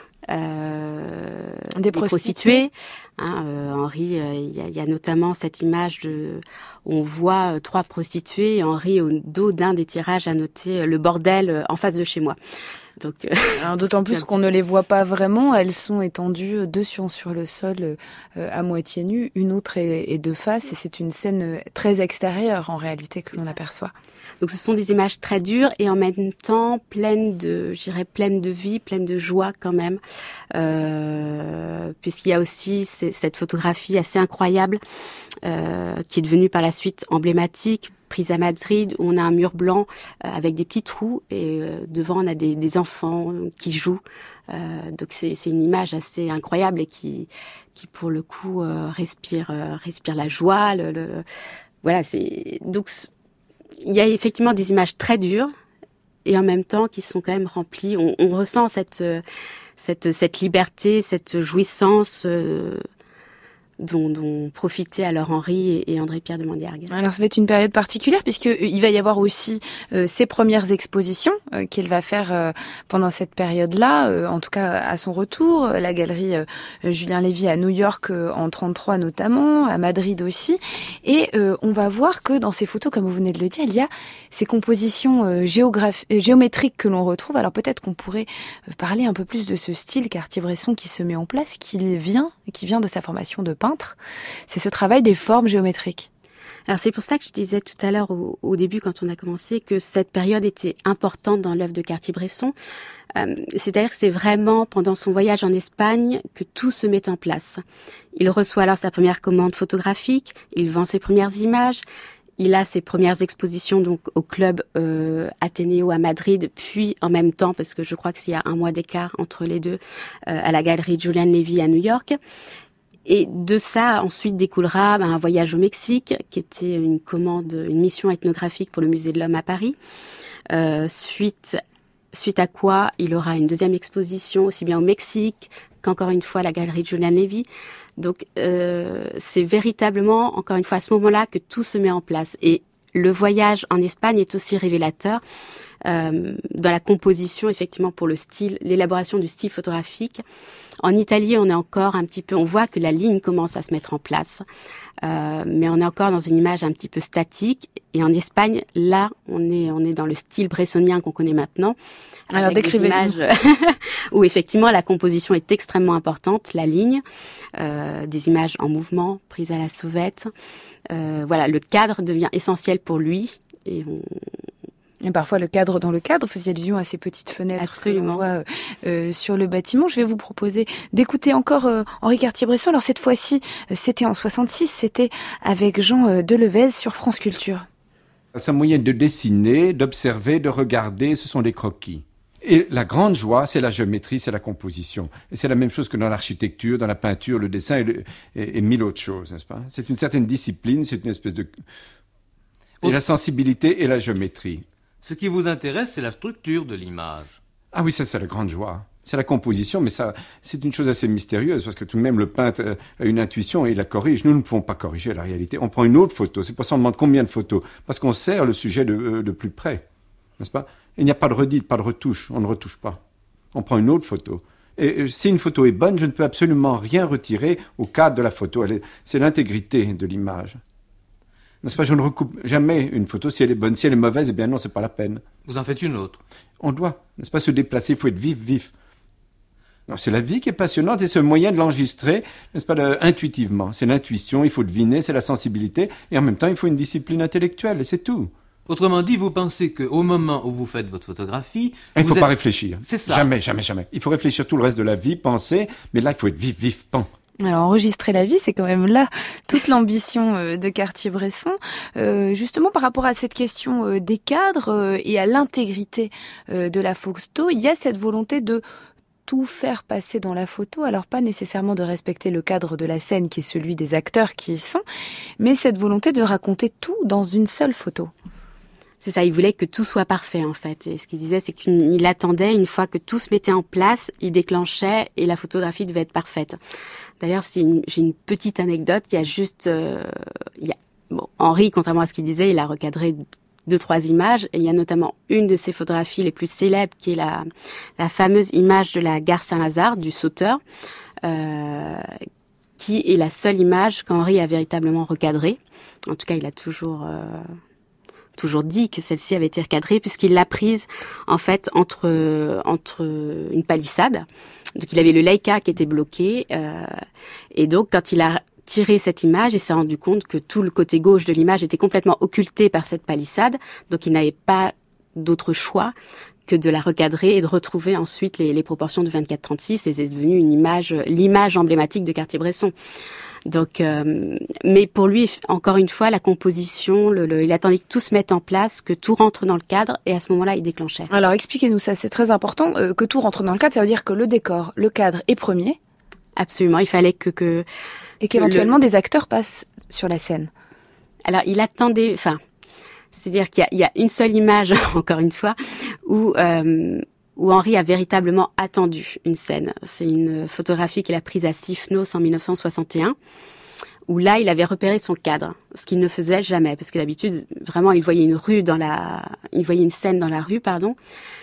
euh, des, des prostituées. prostituées. Hein, euh, Henri, il euh, y, y a notamment cette image de, où on voit euh, trois prostituées, et Henri, au dos d'un des tirages, a noté euh, le bordel euh, en face de chez moi. Donc, euh, Alors, d'autant plus qu'on ne les voit pas vraiment, elles sont étendues, deux sur, sur le sol euh, à moitié nues, une autre est, est de face, et c'est une scène très extérieure en réalité que l'on aperçoit. Donc ce sont des images très dures et en même temps pleines de, je dirais, pleines de vie, pleines de joie quand même, euh, puisqu'il y a aussi cette photographie assez incroyable euh, qui est devenue par la suite emblématique, prise à Madrid, où on a un mur blanc euh, avec des petits trous et euh, devant on a des, des enfants qui jouent. Euh, donc c'est, c'est une image assez incroyable et qui, qui pour le coup euh, respire, euh, respire la joie. Le, le, le... Voilà, c'est donc il y a effectivement des images très dures et en même temps qui sont quand même remplies. On, on ressent cette, cette, cette liberté, cette jouissance euh, dont, dont profitaient alors Henri et, et André-Pierre de Mandiargue. Alors ça va être une période particulière puisqu'il va y avoir aussi euh, ses premières expositions euh, qu'il va faire euh, pendant cette période-là, euh, en tout cas à son retour, la galerie euh, Julien Lévy à New York euh, en trente-trois notamment, à Madrid aussi, et euh, on va voir que dans ces photos, comme vous venez de le dire, il y a ces compositions euh, géograph- euh, géométriques que l'on retrouve. Alors peut-être qu'on pourrait euh, parler un peu plus de ce style Cartier-Bresson qui se met en place, qui vient, qui vient de sa formation de peintre. C'est ce travail des formes géométriques. Alors c'est pour ça que je disais tout à l'heure au, au début quand on a commencé que cette période était importante dans l'œuvre de Cartier-Bresson. Euh, c'est-à-dire que c'est vraiment pendant son voyage en Espagne que tout se met en place. Il reçoit alors sa première commande photographique, il vend ses premières images, il a ses premières expositions donc au club euh, Athénéo à Madrid, puis en même temps, parce que je crois qu'il y a un mois d'écart entre les deux, euh, à la galerie Julien Lévy à New York. Et de ça, ensuite, découlera ben, un voyage au Mexique, qui était une commande, une mission ethnographique pour le Musée de l'Homme à Paris. Euh, suite, suite à quoi, il aura une deuxième exposition, aussi bien au Mexique qu'encore une fois à la galerie Julien Lévy. Donc, euh, c'est véritablement, encore une fois, à ce moment-là, que tout se met en place. Et le voyage en Espagne est aussi révélateur euh, dans la composition, effectivement, pour le style, l'élaboration du style photographique. En Italie, on est encore un petit peu, on voit que la ligne commence à se mettre en place, euh, mais on est encore dans une image un petit peu statique. Et en Espagne, là, on est, on est dans le style bressonien qu'on connaît maintenant. Alors, décrivez-nous. Des images où effectivement la composition est extrêmement importante, la ligne, euh, des images en mouvement, prises à la sauvette. Euh, voilà, le cadre devient essentiel pour lui. Et on... Et parfois le cadre dans le cadre, vous faisiez allusion à ces petites fenêtres Absolument. que l'on voit euh, sur le bâtiment. Je vais vous proposer d'écouter encore euh, Henri Cartier-Bresson. Alors cette fois-ci, euh, c'était en soixante-six, c'était avec Jean euh, Delevez sur France Culture. Sa moyenne de dessiner, d'observer, de regarder, ce sont des croquis. Et la grande joie, c'est la géométrie, c'est la composition. Et c'est la même chose que dans l'architecture, dans la peinture, le dessin et, le, et, et mille autres choses, n'est-ce pas? C'est une certaine discipline, c'est une espèce de... Et la sensibilité et la géométrie. Ce qui vous intéresse, c'est la structure de l'image. Ah oui, ça, c'est la grande joie. C'est la composition, mais ça, c'est une chose assez mystérieuse, parce que tout de même, le peintre a une intuition et il la corrige. Nous ne pouvons pas corriger la réalité. On prend une autre photo. C'est pour ça qu'on demande combien de photos. Parce qu'on serre le sujet de, de plus près. N'est-ce pas? Il n'y a pas de redite, pas de retouche. On ne retouche pas. On prend une autre photo. Et si une photo est bonne, je ne peux absolument rien retirer au cadre de la photo. Elle est, c'est l'intégrité de l'image. N'est-ce pas? Je ne recoupe jamais une photo si elle est bonne. Si elle est mauvaise, eh bien non, c'est pas la peine. Vous en faites une autre. On doit, n'est-ce pas, se déplacer. Il faut être vif, vif. Non, c'est la vie qui est passionnante et c'est le moyen de l'enregistrer, n'est-ce pas, de, intuitivement. C'est l'intuition, il faut deviner, c'est la sensibilité. Et en même temps, il faut une discipline intellectuelle et c'est tout. Autrement dit, vous pensez qu'au moment où vous faites votre photographie... Il ne faut êtes... pas réfléchir. C'est ça. Jamais, jamais, jamais. Il faut réfléchir tout le reste de la vie, penser, mais là, il faut être vif, vif, pan. Alors, enregistrer la vie, c'est quand même là toute l'ambition de Cartier-Bresson. Euh, justement, par rapport à cette question euh, des cadres euh, et à l'intégrité euh, de la photo, il y a cette volonté de tout faire passer dans la photo, alors pas nécessairement de respecter le cadre de la scène qui est celui des acteurs qui y sont, mais cette volonté de raconter tout dans une seule photo. C'est ça, il voulait que tout soit parfait en fait. Et ce qu'il disait, c'est qu'il attendait, une fois que tout se mettait en place, il déclenchait et la photographie devait être parfaite. D'ailleurs, c'est une, j'ai une petite anecdote, il y a juste... Euh, il y a, bon, Henri, contrairement à ce qu'il disait, il a recadré deux, trois images. Et il y a notamment une de ses photographies les plus célèbres, qui est la, la fameuse image de la gare Saint-Lazare, du sauteur, euh, qui est la seule image qu'Henri a véritablement recadrée. En tout cas, il a toujours... Euh, toujours dit que celle-ci avait été recadrée puisqu'il l'a prise en fait entre entre une palissade. Donc il avait le Leica qui était bloqué euh, et donc quand il a tiré cette image, il s'est rendu compte que tout le côté gauche de l'image était complètement occulté par cette palissade. Donc il n'avait pas d'autre choix que de la recadrer et de retrouver ensuite les, les proportions de vingt-quatre trente-six et c'est devenu une image, l'image emblématique de Cartier-Bresson. Donc, euh, mais pour lui, encore une fois, la composition, le, le, il attendait que tout se mette en place, que tout rentre dans le cadre, et à ce moment-là, il déclenchait. Alors, expliquez-nous ça, c'est très important, euh, que tout rentre dans le cadre, ça veut dire que le décor, le cadre est premier. Absolument, il fallait que... que et qu'éventuellement le... des acteurs passent sur la scène. Alors, il attendait, enfin, c'est-à-dire qu'il y a, il y a une seule image, encore une fois, où... Euh, où Henri a véritablement attendu une scène. C'est une photographie qu'il a prise à Sifnos en dix-neuf cent soixante et un, où là, il avait repéré son cadre, ce qu'il ne faisait jamais, parce que d'habitude, vraiment, il voyait une rue dans la, il voyait une scène dans la rue, pardon,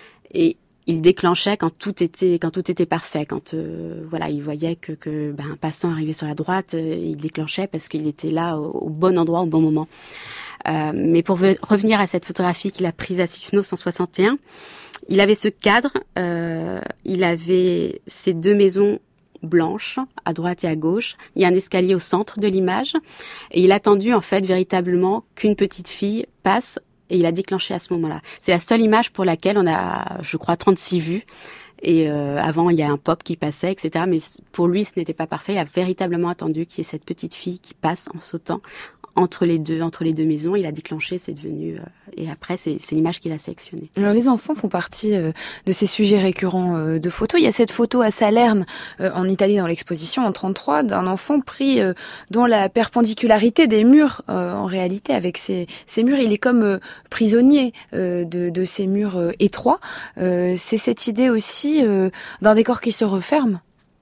et il déclenchait quand tout était, quand tout était parfait, quand, euh, voilà, il voyait que, que, ben, un passant arrivait sur la droite, euh, il déclenchait parce qu'il était là au, au bon endroit, au bon moment. Euh, mais pour ve- revenir à cette photographie qu'il a prise à Sifnos en soixante et un, il avait ce cadre, euh, il avait ces deux maisons blanches à droite et à gauche. Il y a un escalier au centre de l'image et il a attendu en fait véritablement qu'une petite fille passe et il a déclenché à ce moment-là. C'est la seule image pour laquelle on a, je crois, trente-six vues. Et euh, avant, il y a un pop qui passait, et cetera. Mais pour lui, ce n'était pas parfait. Il a véritablement attendu qu'il y ait cette petite fille qui passe en sautant entre les deux, entre les deux maisons. Il a déclenché, c'est devenu... Euh, et après, c'est, c'est l'image qu'il a sélectionnée. Alors, les enfants font partie euh, de ces sujets récurrents euh, de photos. Il y a cette photo à Salerne, euh, en Italie, dans l'exposition, en trente-trois, d'un enfant pris euh, dans la perpendicularité des murs. Euh, en réalité, avec ces, ces murs, il est comme euh, prisonnier euh, de, de ces murs euh, étroits. Euh, c'est cette idée aussi euh, d'un décor qui se referme,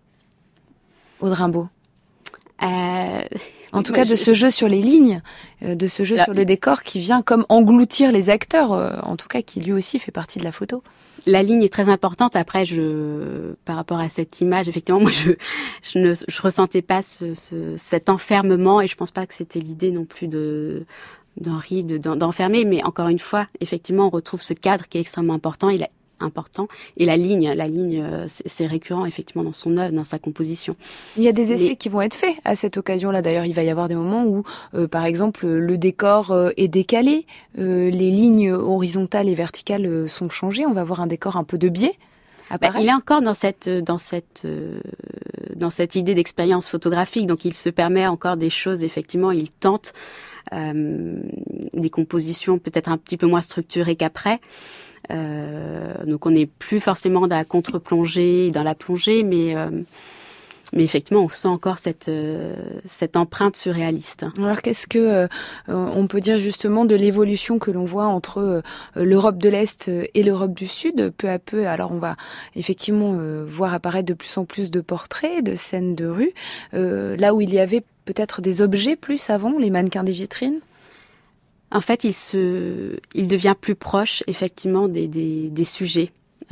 Aude Rimbaud. Euh... En tout cas, de ce jeu sur les lignes, de ce jeu sur le décor qui vient comme engloutir les acteurs, en tout cas qui lui aussi fait partie de la photo. La ligne est très importante. Après, je, par rapport à cette image, effectivement, moi, je, je ne, je ressentais pas ce, ce, cet enfermement et je pense pas que c'était l'idée non plus de, d'Henri de, d'enfermer. Mais encore une fois, effectivement, on retrouve ce cadre qui est extrêmement important. Il a important et la ligne la ligne c'est, c'est récurrent effectivement dans son œuvre, dans sa composition. Il y a des essais Mais... qui vont être faits à cette occasion-là. D'ailleurs, il va y avoir des moments où euh, par exemple le décor euh, est décalé, euh, les lignes horizontales et verticales euh, sont changées, on va avoir un décor un peu de biais. apparaît. Bah, il est encore dans cette dans cette euh, dans cette idée d'expérience photographique, donc il se permet encore des choses. Effectivement, il tente euh, des compositions peut-être un petit peu moins structurées qu'après. Euh, donc on n'est plus forcément dans la contre-plongée, dans la plongée, mais euh, mais effectivement on sent encore cette euh, cette empreinte surréaliste. Alors qu'est-ce que euh, on peut dire justement de l'évolution que l'on voit entre euh, l'Europe de l'Est et l'Europe du Sud peu à peu? Alors on va effectivement euh, voir apparaître de plus en plus de portraits, de scènes de rue, euh, là où il y avait peut-être des objets plus avant, les mannequins des vitrines. En fait, il se, il devient plus proche, effectivement, des, des, des sujets. Euh,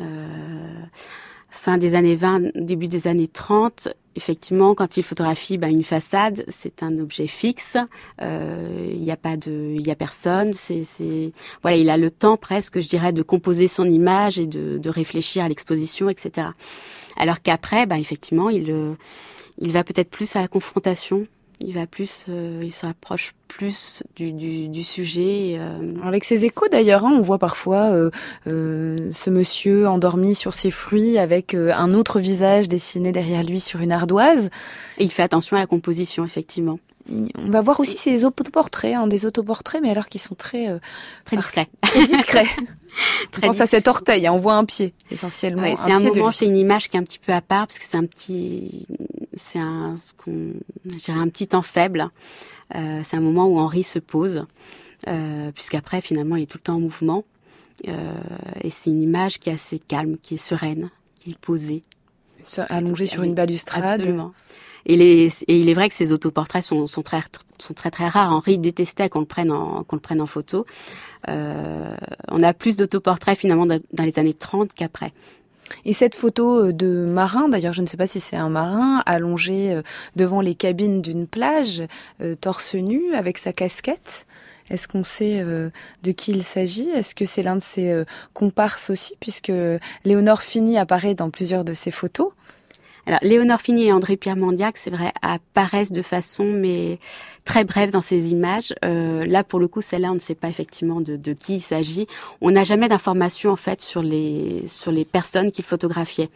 fin des années vingt, début des années trente, effectivement, quand il photographie bah, une façade, c'est un objet fixe. Euh, il n'y a pas de, il y a personne. C'est, c'est, voilà, il a le temps presque, je dirais, de composer son image et de, de réfléchir à l'exposition, et cetera. Alors qu'après, bah, effectivement, il, il va peut-être plus à la confrontation. Il va plus, euh, il se rapproche plus du, du, du sujet. Euh... Avec ses échos d'ailleurs, hein, on voit parfois euh, euh, ce monsieur endormi sur ses fruits avec euh, un autre visage dessiné derrière lui sur une ardoise. Et il fait attention à la composition, effectivement. On va voir aussi ses autoportraits, hein, des autoportraits, mais alors qu'ils sont très euh, très discrets. Très discrets. Très je pense à cet orteil, hein, on voit un pied essentiellement. Ouais, un c'est un pied moment, c'est une image qui est un petit peu à part parce que c'est un petit, c'est un, ce qu'on, je dirais un petit temps faible. Euh, c'est un moment où Henri se pose, euh, puisqu'après finalement il est tout le temps en mouvement. Euh, et c'est une image qui est assez calme, qui est sereine, qui est posée, allongée sur une balustrade. Absolument. Et, les, et il est vrai que ces autoportraits sont, sont très, sont très très rares. Henri détestait qu'on le prenne en, qu'on le prenne en photo. Euh, on a plus d'autoportraits finalement dans les années trente qu'après. Et cette photo de marin, d'ailleurs, je ne sais pas si c'est un marin, allongé devant les cabines d'une plage, euh, torse nu, avec sa casquette. Est-ce qu'on sait euh, de qui il s'agit? Est-ce que c'est l'un de ses euh, comparses aussi, puisque Léonore Fini apparaît dans plusieurs de ses photos? Alors, Léonore Fini et André-Pierre Mandiac, c'est vrai, apparaissent de façon mais très brève dans ces images. Euh, là, pour le coup, celle-là, on ne sait pas effectivement de, de qui il s'agit. On n'a jamais d'informations en fait sur les sur les personnes qu'il photographiait.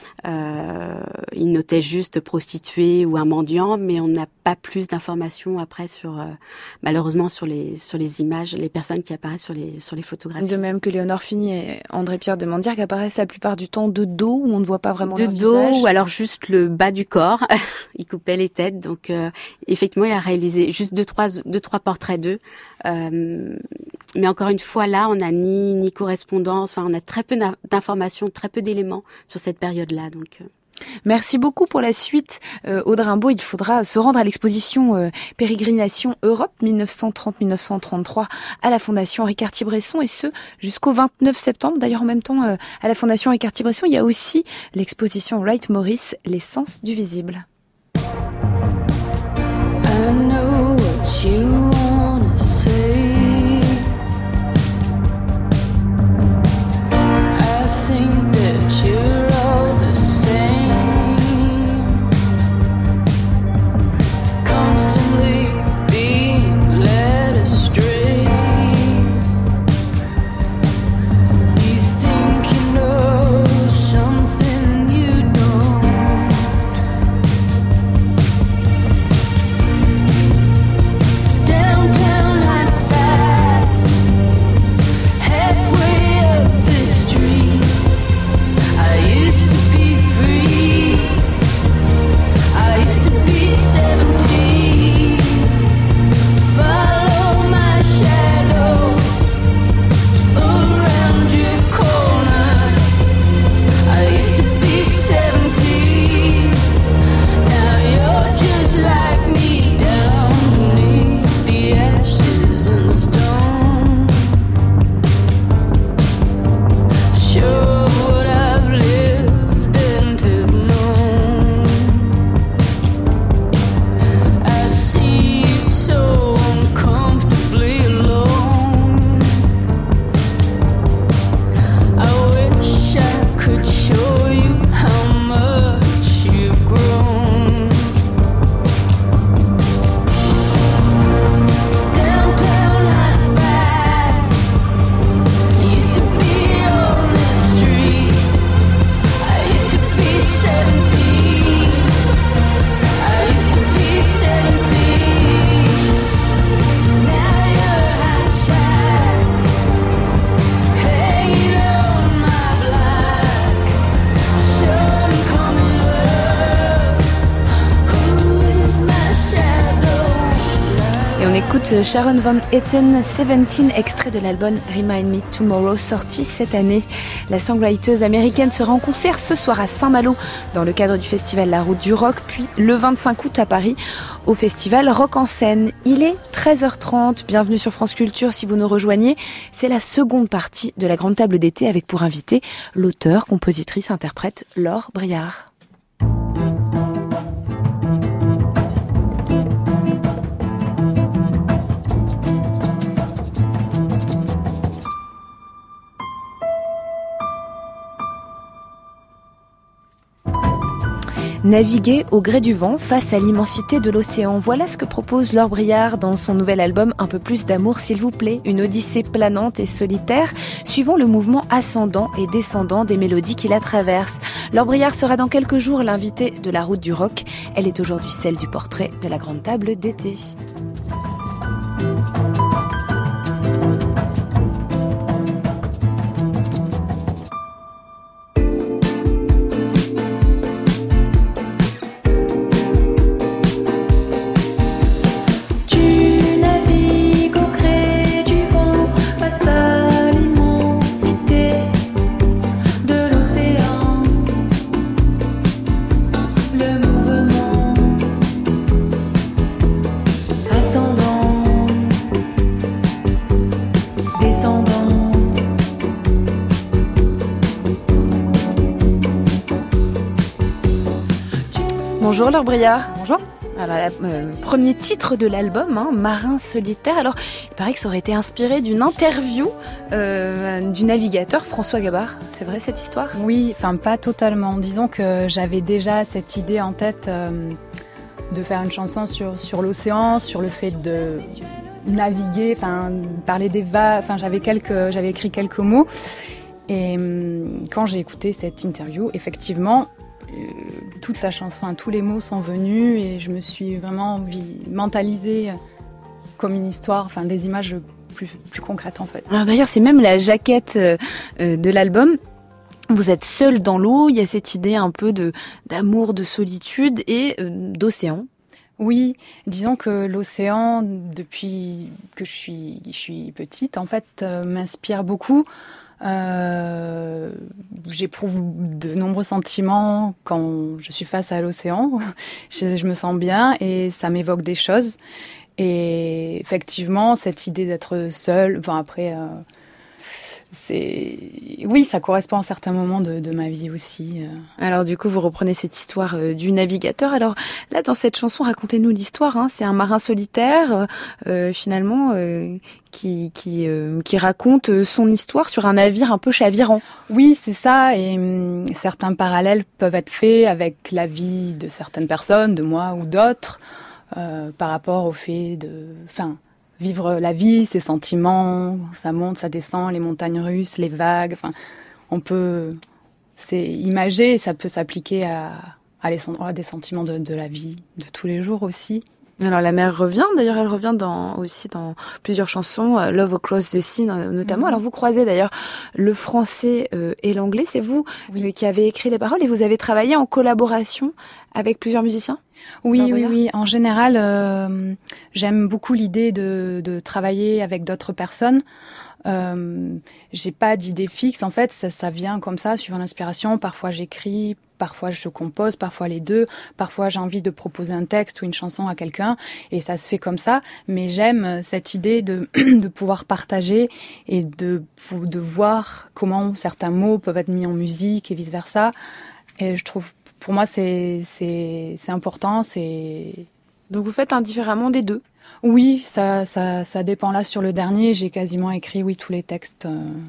Euh, il notait juste prostituée ou un mendiant, mais on n'a pas plus d'informations après sur, euh, malheureusement, sur les sur les images, les personnes qui apparaissent sur les sur les photographies. De même que Léonore Fini et André-Pierre de Mandiac apparaissent la plupart du temps de dos, où on ne voit pas vraiment de leur dos, visage. Ou alors juste le bas du corps. Il coupait les têtes, donc euh, effectivement, il a réalisé juste deux trois deux trois portraits d'eux. Euh, mais encore une fois, là, on n'a ni ni correspondance. Enfin, on a très peu d'informations, très peu d'éléments sur cette période-là. Donc, euh... merci beaucoup pour la suite, euh, Aude Rimbaud. Il faudra se rendre à l'exposition euh, Pérégrination Europe mille neuf cent trente à mille neuf cent trente-trois à la Fondation Henri Cartier-Bresson, et ce jusqu'au vingt-neuf septembre. D'ailleurs, en même temps, euh, à la Fondation Henri Cartier-Bresson, il y a aussi l'exposition Wright Morris, Les Sens du visible. I know what you wanna say. Down chante Sharon Van Etten, dix-sept, extrait de l'album Remind Me Tomorrow, sorti cette année. La songwriteuse américaine sera en concert ce soir à Saint-Malo dans le cadre du festival La Route du Rock, puis le vingt-cinq août à Paris au festival Rock en Seine. Il est treize heures trente, bienvenue sur France Culture si vous nous rejoignez. C'est la seconde partie de la grande table d'été avec pour invité l'auteur, compositrice, interprète Laure Briard. Naviguer au gré du vent face à l'immensité de l'océan. Voilà ce que propose Laure Briard dans son nouvel album Un peu plus d'amour s'il vous plaît. Une odyssée planante et solitaire, suivant le mouvement ascendant et descendant des mélodies qui la traversent. Laure Briard sera dans quelques jours l'invitée de la Route du Rock. Elle est aujourd'hui celle du portrait de la grande table d'été. Bonjour Laure Briard. Bonjour. Alors, euh, premier titre de l'album, hein, Marin solitaire. Alors, il paraît que ça aurait été inspiré d'une interview euh, du navigateur François Gabard. C'est vrai cette histoire ? Oui, enfin pas totalement. Disons que j'avais déjà cette idée en tête euh, de faire une chanson sur, sur l'océan, sur le fait de naviguer, enfin parler des vagues. Enfin, j'avais quelques, j'avais écrit quelques mots. Et euh, quand j'ai écouté cette interview, effectivement, Euh, toute la chanson, enfin, tous les mots sont venus et je me suis vraiment mentalisée comme une histoire, enfin des images plus, plus concrètes en fait. Alors d'ailleurs, c'est même la jaquette euh, de l'album. Vous êtes seul dans l'eau, il y a cette idée un peu de, d'amour, de solitude et euh, d'océan. Oui, disons que l'océan, depuis que je suis, je suis petite, en fait, euh, m'inspire beaucoup. Euh, j'éprouve de nombreux sentiments quand je suis face à l'océan. Je, je me sens bien et ça m'évoque des choses. Et effectivement, cette idée d'être seule, enfin après, euh, c'est, oui, ça correspond à certains moments de, de ma vie aussi. Alors du coup, vous reprenez cette histoire euh, du navigateur. Alors là, dans cette chanson, racontez-nous l'histoire. Hein. C'est un marin solitaire, euh, finalement, euh, qui qui euh, qui raconte son histoire sur un navire un peu chavirant. Oui, c'est ça. Et hum, certains parallèles peuvent être faits avec la vie de certaines personnes, de moi ou d'autres, euh, par rapport au fait de, enfin. Vivre la vie, ses sentiments, ça monte, ça descend, les montagnes russes, les vagues. Enfin, on peut, c'est imagé, ça peut s'appliquer à, à, les, à des sentiments de, de la vie, de tous les jours aussi. Alors la mer revient, d'ailleurs elle revient dans, aussi dans plusieurs chansons, euh, Love Across the Sea notamment. Mm-hmm. Alors vous croisez d'ailleurs le français euh, et l'anglais, c'est vous oui. euh, qui avez écrit les paroles et vous avez travaillé en collaboration avec plusieurs musiciens ? Oui, oui, oui. En général, euh, j'aime beaucoup l'idée de, de travailler avec d'autres personnes. Euh, j'ai pas d'idée fixe, en fait, ça, ça vient comme ça, suivant l'inspiration. Parfois j'écris, parfois je compose, parfois les deux. Parfois j'ai envie de proposer un texte ou une chanson à quelqu'un et ça se fait comme ça. Mais j'aime cette idée de, de pouvoir partager et de, de voir comment certains mots peuvent être mis en musique et vice versa. Et je trouve, pour moi, c'est, c'est, c'est important. C'est... Donc vous faites indifféremment des deux ? Oui, ça, ça, ça dépend. Là, sur le dernier, j'ai quasiment écrit, oui, tous les textes.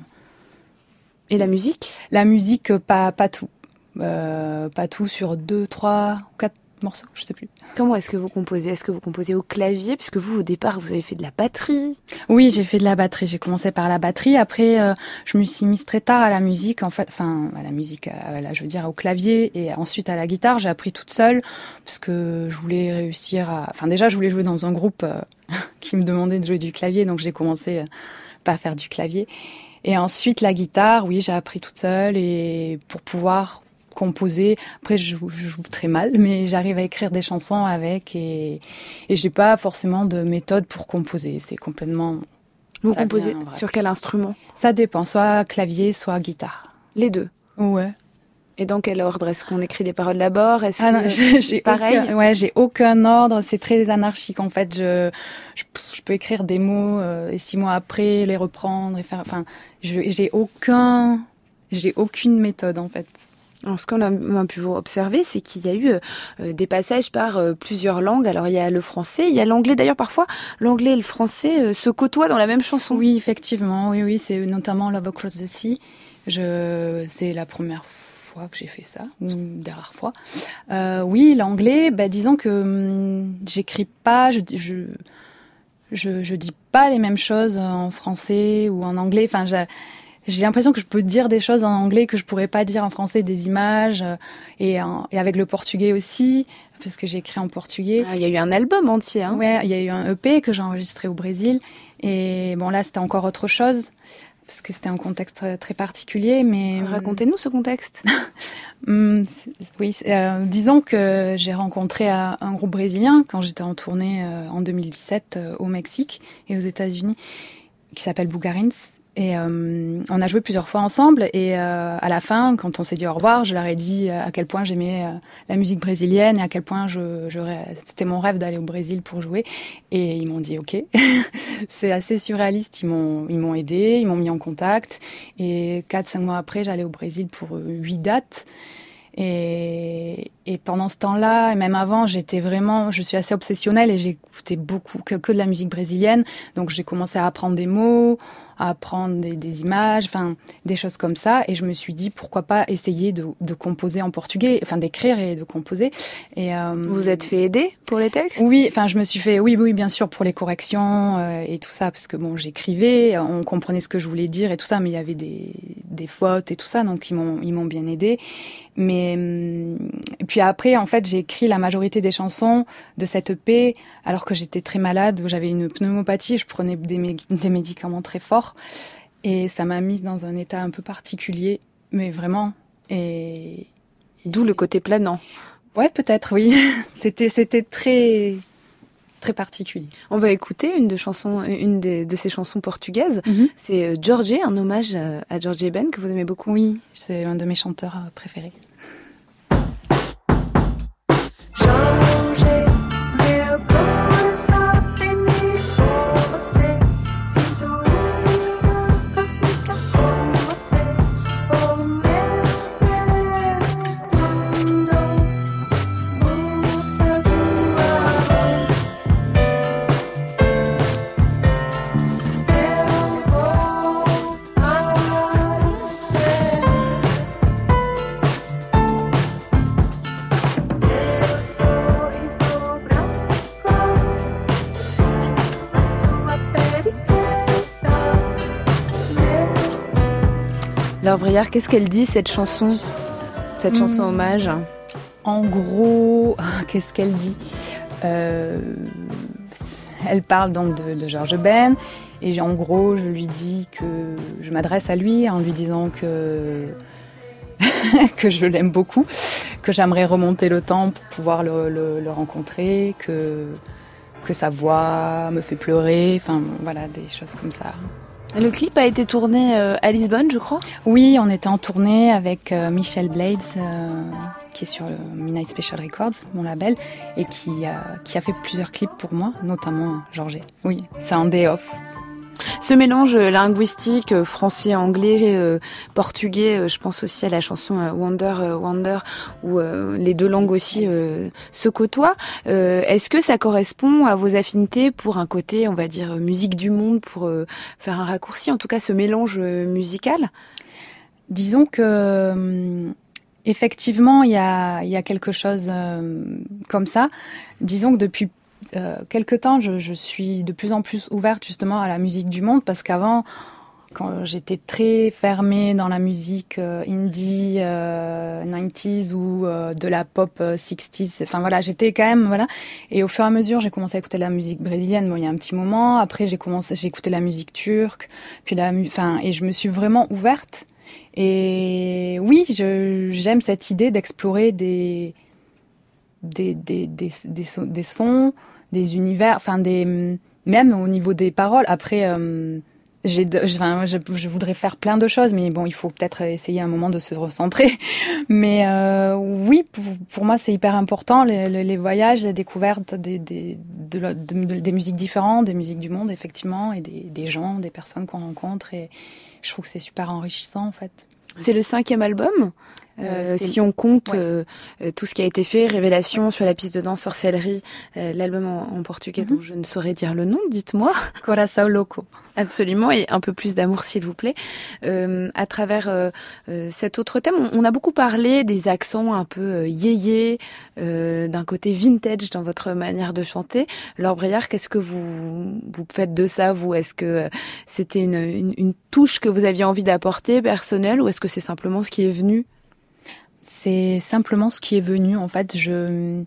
Et la musique ? La musique, pas, pas tout. Euh, pas tout sur deux, trois, quatre morceaux, je sais plus. Comment est-ce que vous composez ? Est-ce que vous composez au clavier ? Puisque vous, au départ, vous avez fait de la batterie. Oui, j'ai fait de la batterie. J'ai commencé par la batterie. Après, euh, je me suis mise très tard à la musique, en fait. Enfin, à la musique, à, là, je veux dire, au clavier. Et ensuite, à la guitare, j'ai appris toute seule. Parce que je voulais réussir à... Enfin, déjà, je voulais jouer dans un groupe euh, qui me demandait de jouer du clavier. Donc, j'ai commencé euh, par faire du clavier. Et ensuite, la guitare, oui, j'ai appris toute seule. Et pour pouvoir composer. Après, je joue, je joue très mal, mais j'arrive à écrire des chansons avec et, et j'ai pas forcément de méthode pour composer. C'est complètement... Vous composez sur quel instrument? Ça dépend, soit clavier, soit guitare. Les deux? Ouais. Et dans quel ordre? Est-ce qu'on écrit des paroles d'abord? Est-ce ah que non, j'ai, j'ai pareil aucun, ouais, j'ai aucun ordre. C'est très anarchique en fait. Je, je, je peux écrire des mots euh, et six mois après les reprendre et faire. Enfin, je, j'ai aucun, j'ai aucune méthode en fait. Alors, ce qu'on a, a pu observer, c'est qu'il y a eu euh, des passages par euh, plusieurs langues. Alors, il y a le français, il y a l'anglais. D'ailleurs, parfois, l'anglais et le français euh, se côtoient dans la même chanson. Oui, effectivement. Oui, oui, c'est notamment Love Across the Sea. Je, c'est la première fois que j'ai fait ça, ou des rares fois. Euh, oui, l'anglais, bah, disons que hum, j'écris pas, je, je, je, je dis pas les mêmes choses en français ou en anglais. Enfin, j'ai, j'ai l'impression que je peux dire des choses en anglais que je pourrais pas dire en français, des images, euh, et, en, et avec le portugais aussi, parce que j'ai écrit en portugais. Ah, il y a eu un album entier. Hein. Ouais, il y a eu un E P que j'ai enregistré au Brésil, et bon là, c'était encore autre chose. Parce que c'était un contexte très, très particulier, mais... Racontez-nous ce contexte. hum, oui, euh, disons que j'ai rencontré un, un groupe brésilien quand j'étais en tournée euh, en deux mille dix-sept euh, au Mexique et aux États-Unis, qui s'appelle Bugarins. Et euh, on a joué plusieurs fois ensemble et euh, à la fin, quand on s'est dit au revoir, je leur ai dit à quel point j'aimais euh, la musique brésilienne et à quel point je, je, c'était mon rêve d'aller au Brésil pour jouer. Et ils m'ont dit ok. C'est assez surréaliste. Ils m'ont, ils m'ont aidé, ils m'ont mis en contact. Et quatre, cinq mois après, j'allais au Brésil pour huit dates. Et, et pendant ce temps-là, et même avant, j'étais vraiment, je suis assez obsessionnelle et j'écoutais beaucoup que, que de la musique brésilienne. Donc j'ai commencé à apprendre des mots, à apprendre des, des images, enfin des choses comme ça. Et je me suis dit pourquoi pas essayer de, de composer en portugais, enfin d'écrire et de composer. Et euh, vous vous êtes fait aider pour les textes? Oui, enfin je me suis fait, oui, oui, bien sûr pour les corrections euh, et tout ça, parce que bon, j'écrivais, on comprenait ce que je voulais dire et tout ça, mais il y avait des, des fautes et tout ça, donc ils m'ont, ils m'ont bien aidé. Mais et puis après, en fait, j'ai écrit la majorité des chansons de cette E P alors que j'étais très malade, j'avais une pneumopathie, je prenais des, mé- des médicaments très forts et ça m'a mise dans un état un peu particulier, mais vraiment. Et d'où le côté planant. Ouais, peut-être, oui. c'était, c'était très, très particulier. On va écouter une de chansons, une de, de ces chansons portugaises. Mm-hmm. C'est Jorge, un hommage à Jorge Ben que vous aimez beaucoup. Oui, c'est un de mes chanteurs préférés. Laure Briard, qu'est-ce qu'elle dit cette chanson, cette chanson mmh. hommage? En gros, qu'est-ce qu'elle dit euh, Elle parle donc de, de Jorge Ben et en gros, je lui dis que je m'adresse à lui en lui disant que que je l'aime beaucoup, que j'aimerais remonter le temps pour pouvoir le, le, le rencontrer, que que sa voix me fait pleurer, enfin voilà, des choses comme ça. Le clip a été tourné à Lisbonne, je crois. Oui, on était en tournée avec Michel Blades, euh, qui est sur le Midnight Special Records, mon label, et qui a, qui a fait plusieurs clips pour moi, notamment Jorge. Oui, c'est un day off. Ce mélange linguistique, français, anglais, euh, portugais, euh, je pense aussi à la chanson euh, Wonder, euh, Wonder, où euh, les deux langues aussi euh, se côtoient. Euh, est-ce que ça correspond à vos affinités pour un côté, on va dire, musique du monde, pour euh, faire un raccourci, en tout cas ce mélange euh, musical? Disons que... Euh, effectivement, il y a, y a quelque chose euh, comme ça. Disons que depuis Euh, quelque temps, je, je suis de plus en plus ouverte justement à la musique du monde parce qu'avant, quand j'étais très fermée dans la musique euh, indie euh, quatre-vingt-dix ou euh, de la pop euh, soixante, enfin voilà, j'étais quand même voilà. Et au fur et à mesure, j'ai commencé à écouter de la musique brésilienne. Bon, il y a un petit moment. Après, j'ai commencé, j'ai écouté la musique turque, puis la, enfin, et je me suis vraiment ouverte. Et oui, je, j'aime cette idée d'explorer des, des, des, des, des, so- des sons, des univers, enfin des, même au niveau des paroles. Après, euh, j'ai, de- je, enfin, je, je voudrais faire plein de choses, mais bon, il faut peut-être essayer un moment de se recentrer. Mais euh, oui, pour, pour moi, c'est hyper important, les, les, les voyages, la découverte des, des, de, la- de, de, des musiques différentes, des musiques du monde, effectivement, et des, des gens, des personnes qu'on rencontre. Et je trouve que c'est super enrichissant, en fait. C'est le cinquième album. Euh, Euh, si on compte ouais. euh, euh, tout ce qui a été fait, Révélation sur la piste de danse, Sorcellerie, euh, l'album en, en portugais Mhm. dont je ne saurais dire le nom, dites-moi. Coração Loco. Absolument, et un peu plus d'amour s'il vous plaît. Euh, à travers euh, euh, cet autre thème, on, on a beaucoup parlé des accents un peu euh, yéyé, euh, d'un côté vintage dans votre manière de chanter. Laure Briard, qu'est-ce que vous, vous faites de ça, vous? Est-ce que euh, c'était une, une, une touche que vous aviez envie d'apporter, personnelle, ou est-ce que c'est simplement ce qui est venu? C'est simplement ce qui est venu. En fait, je,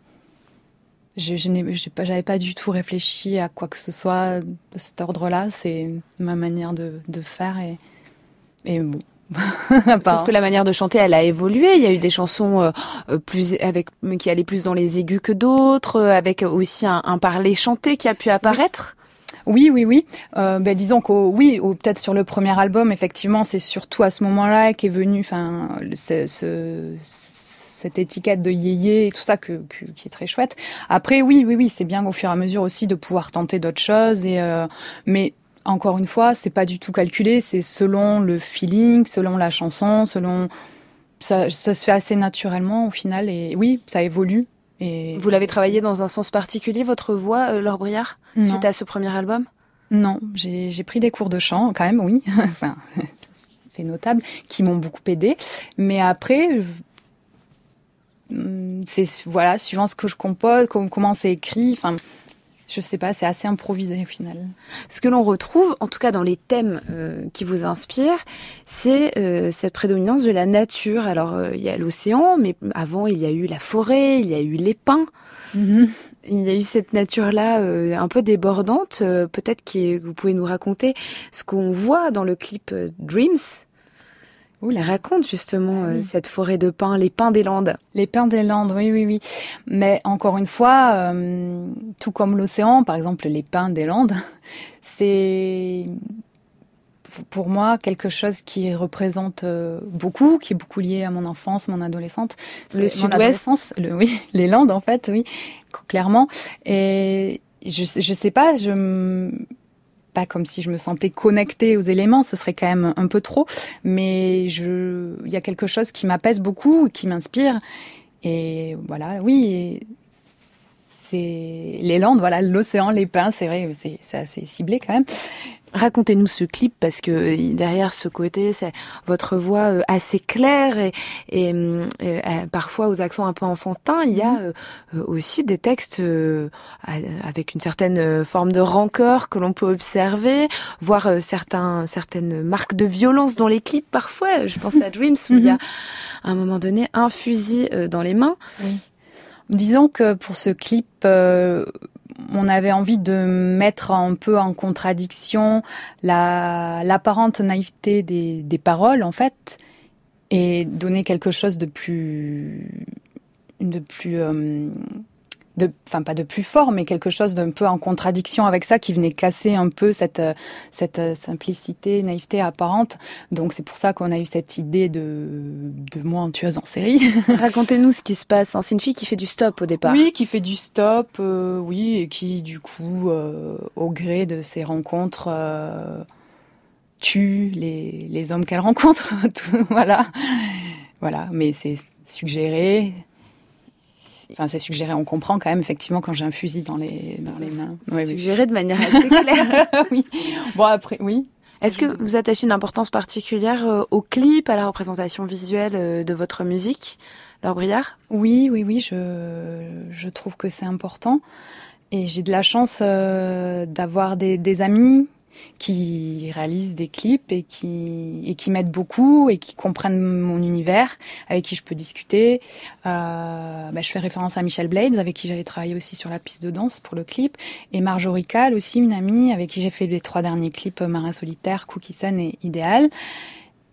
je, je n'ai, j'ai pas, j'avais pas du tout réfléchi à quoi que ce soit de cet ordre-là. C'est ma manière de, de faire et, et bon. Sauf que la manière de chanter, elle a évolué. Il y a eu des chansons euh, plus avec qui allaient plus dans les aigus que d'autres, euh, avec aussi un, un parler chanté qui a pu apparaître. Oui, oui, oui. Euh, ben, disons qu'au, oui, ou peut-être sur le premier album, effectivement, c'est surtout à ce moment-là qu'est venu, enfin, ce, ce, cette étiquette de yéyé et tout ça que, que, qui est très chouette. Après, oui, oui, oui, c'est bien au fur et à mesure aussi de pouvoir tenter d'autres choses. Et euh, mais encore une fois, c'est pas du tout calculé. C'est selon le feeling, selon la chanson, selon ça, ça se fait assez naturellement au final. Et oui, ça évolue. Et... Vous l'avez travaillé dans un sens particulier, votre voix, euh, Laure Briard, Non. suite à ce premier album? Non, j'ai, j'ai pris des cours de chant quand même, oui, enfin, fait notable, qui m'ont beaucoup aidé. Mais après, c'est voilà, suivant ce que je compose, comment c'est écrit, enfin, je sais pas, c'est assez improvisé au final. Ce que l'on retrouve, en tout cas dans les thèmes euh, qui vous inspirent, c'est euh, cette prédominance de la nature. Alors, euh, il y a l'océan, mais avant, il y a eu la forêt, il y a eu les pins. Mm-hmm. Il y a eu cette nature-là euh, un peu débordante. Euh, peut-être que vous pouvez nous raconter ce qu'on voit dans le clip euh, Dreams. Où il raconte justement euh, oui. cette forêt de pins, les pins des Landes. Les pins des Landes, oui, oui, oui. Mais encore une fois, euh, tout comme l'océan, par exemple, les pins des Landes, c'est pour moi quelque chose qui représente euh, beaucoup, qui est beaucoup lié à mon enfance, mon adolescente. Le sud-ouest, le, oui, les Landes en fait, oui, clairement. Et je, je sais pas, je pas comme si je me sentais connectée aux éléments, ce serait quand même un peu trop, mais je, il y a quelque chose qui m'apaise beaucoup, qui m'inspire, et voilà, oui, et c'est les Landes, voilà, l'océan, les pins, c'est vrai, c'est, c'est assez ciblé quand même. Racontez-nous ce clip, parce que derrière ce côté, c'est votre voix assez claire et, et, et parfois aux accents un peu enfantins, il y a aussi des textes avec une certaine forme de rancœur que l'on peut observer, voire certains, certaines marques de violence dans les clips parfois. Je pense à Dreams où il y a à un moment donné un fusil dans les mains. Oui. Disons que pour ce clip, euh, on avait envie de mettre un peu en contradiction la, l'apparente naïveté des, des paroles, en fait, et donner quelque chose de plus, de plus, euh, de, enfin pas de plus fort, mais quelque chose d'un peu en contradiction avec ça, qui venait casser un peu cette, cette simplicité, naïveté apparente. Donc c'est pour ça qu'on a eu cette idée de, de moi en tueuse en série. Racontez-nous ce qui se passe. C'est une fille qui fait du stop au départ. Oui, qui fait du stop, euh, oui, et qui du coup, euh, au gré de ses rencontres, euh, tue les, les hommes qu'elle rencontre. Voilà, voilà. Mais c'est suggéré. Enfin, c'est suggéré, on comprend quand même, effectivement, quand j'ai un fusil dans les, dans les mains. C'est ouais, suggéré oui. de manière assez claire. Oui. Bon, après, oui. Est-ce que vous attachez une importance particulière euh, au clip, à la représentation visuelle euh, de votre musique, Laure Briard ? Oui, oui, oui, je, je trouve que c'est important. Et j'ai de la chance euh, d'avoir des, des amis qui réalisent des clips et qui, et qui m'aident beaucoup et qui comprennent mon univers, avec qui je peux discuter. Euh, bah, je fais référence à Michel Blades, avec qui j'avais travaillé aussi sur la piste de danse pour le clip, et Marjorie Kahl aussi, une amie, avec qui j'ai fait les trois derniers clips, Marin solitaire, Cookie Sun et Idéal.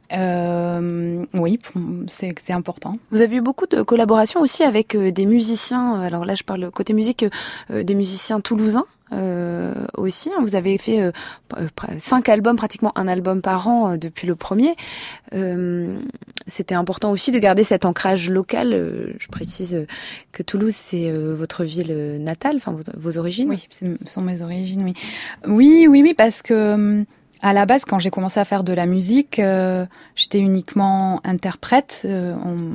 Euh, oui, c'est, c'est important. Vous avez eu beaucoup de collaborations aussi avec euh, des musiciens. Alors là, je parle côté musique, euh, des musiciens toulousains. Euh, aussi, vous avez fait euh, cinq albums, pratiquement un album par an euh, depuis le premier. Euh, c'était important aussi de garder cet ancrage local. Euh, je précise que Toulouse, c'est euh, votre ville natale, enfin vos, vos origines. Oui, ce sont mes origines. Oui, oui, oui, oui, parce que à la base, quand j'ai commencé à faire de la musique, euh, j'étais uniquement interprète. Euh,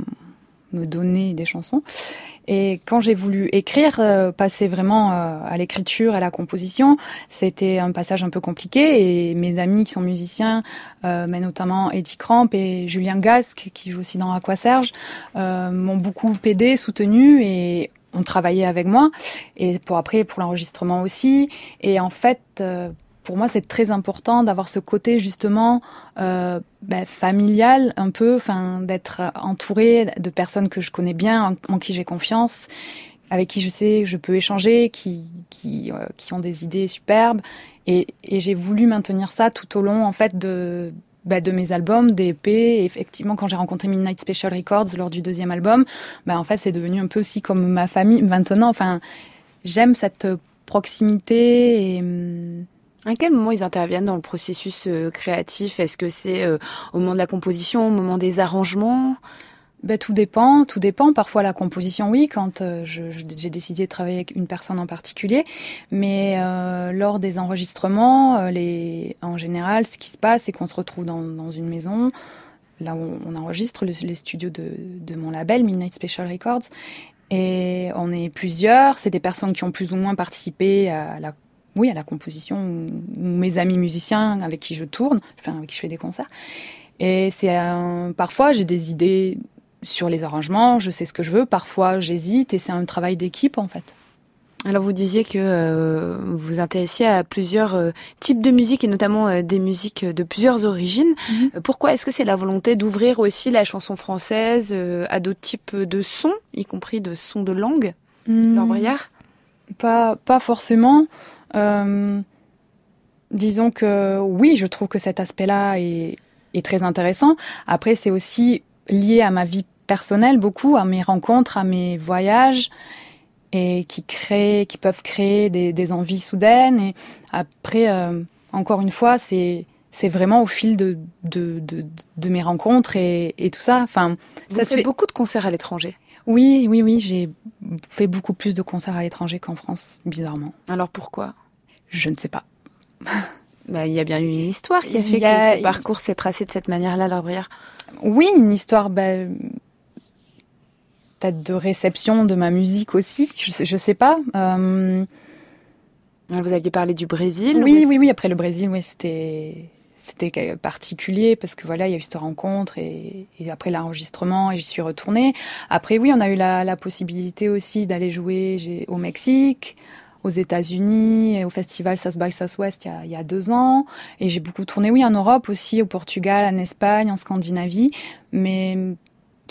on me donnait des chansons. Et quand j'ai voulu écrire, euh, passer vraiment euh, à l'écriture, à la composition, c'était un passage un peu compliqué. Et mes amis qui sont musiciens, euh, mais notamment Eddie Cramp et Julien Gasque, qui joue aussi dans Aqua Serge, euh, m'ont beaucoup aidé, soutenu et ont travaillé avec moi. Et pour après, pour l'enregistrement aussi. Et en fait, euh, pour moi, c'est très important d'avoir ce côté justement euh, ben, familial, un peu, enfin, d'être entourée de personnes que je connais bien, en, en qui j'ai confiance, avec qui je sais que je peux échanger, qui qui euh, qui ont des idées superbes. Et, et j'ai voulu maintenir ça tout au long, en fait, de ben, de mes albums, des E P. Et effectivement, quand j'ai rencontré Midnight Special Records lors du deuxième album, ben en fait, c'est devenu un peu aussi comme ma famille. Maintenant, enfin, j'aime cette proximité et à quel moment ils interviennent dans le processus euh, créatif ? Est-ce que c'est euh, au moment de la composition, au moment des arrangements ? Ben, tout dépend, tout dépend. Parfois la composition, oui, quand euh, je, je, j'ai décidé de travailler avec une personne en particulier. Mais euh, lors des enregistrements, euh, les, en général, ce qui se passe, c'est qu'on se retrouve dans, dans une maison, là où on enregistre, le, les studios de, de mon label, Midnight Special Records. Et on est plusieurs. C'est des personnes qui ont plus ou moins participé à la Oui, à la composition, ou, ou mes amis musiciens avec qui je tourne, enfin avec qui je fais des concerts. Et c'est un, parfois j'ai des idées sur les arrangements, je sais ce que je veux. Parfois j'hésite et c'est un travail d'équipe en fait. Alors vous disiez que euh, vous vous intéressiez à plusieurs euh, types de musique et notamment euh, des musiques de plusieurs origines. Mm-hmm. Pourquoi est-ce que c'est la volonté d'ouvrir aussi la chanson française euh, à d'autres types de sons, y compris de sons de langue, mm. Laure Briard ? Pas, pas forcément. Euh, disons que oui, je trouve que cet aspect-là est, est très intéressant. Après, c'est aussi lié à ma vie personnelle, beaucoup, à mes rencontres, à mes voyages, et qui créent, qui peuvent créer des, des envies soudaines. Et après, euh, encore une fois, c'est c'est vraiment au fil de de de, de mes rencontres et, et tout ça. Enfin, Vous ça se fait beaucoup de concerts à l'étranger. Oui, oui, oui, j'ai fait beaucoup plus de concerts à l'étranger qu'en France, bizarrement. Alors pourquoi ? Je ne sais pas. Bah, il y a bien eu une histoire qui a fait a... que ce parcours s'est tracé de cette manière-là, Laure Briard. Oui, une histoire bah, peut-être de réception de ma musique aussi, je ne sais pas. Euh... Alors, vous aviez parlé du Brésil. Oui, oui, oui, après le Brésil, oui, c'était... C'était particulier parce que voilà, il y a eu cette rencontre et, et après l'enregistrement et j'y suis retournée. Après, oui, on a eu la, la possibilité aussi d'aller jouer j'ai, au Mexique, aux États-Unis, au festival South by Southwest il y a, il y a deux ans. Et j'ai beaucoup tourné, oui, en Europe aussi, au Portugal, en Espagne, en Scandinavie. Mais pourquoi ?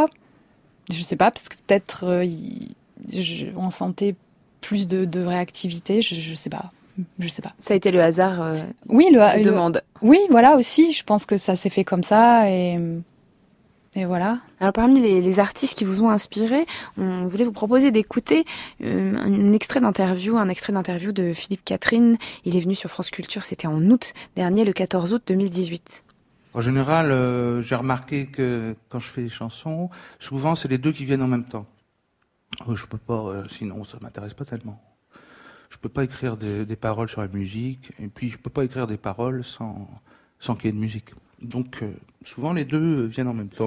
Je sais pas, parce que peut-être euh, il, je, on sentait plus de, de réactivité, je, je sais pas. Je sais pas. Ça a été le hasard euh, oui, le, de le, demande. Oui, voilà aussi. Je pense que ça s'est fait comme ça et, et voilà. Alors parmi les, les artistes qui vous ont inspiré, on voulait vous proposer d'écouter euh, un extrait d'interview, un extrait d'interview de Philippe Catherine. Il est venu sur France Culture, c'était en août dernier, le quatorze août deux mille dix-huit. En général, euh, j'ai remarqué que quand je fais des chansons, souvent c'est les deux qui viennent en même temps. Euh, je peux pas, euh, sinon ça m'intéresse pas tellement. Je peux pas écrire des, des paroles sur la musique, et puis je peux pas écrire des paroles sans, sans qu'il y ait de musique. Donc euh, souvent les deux viennent en même temps.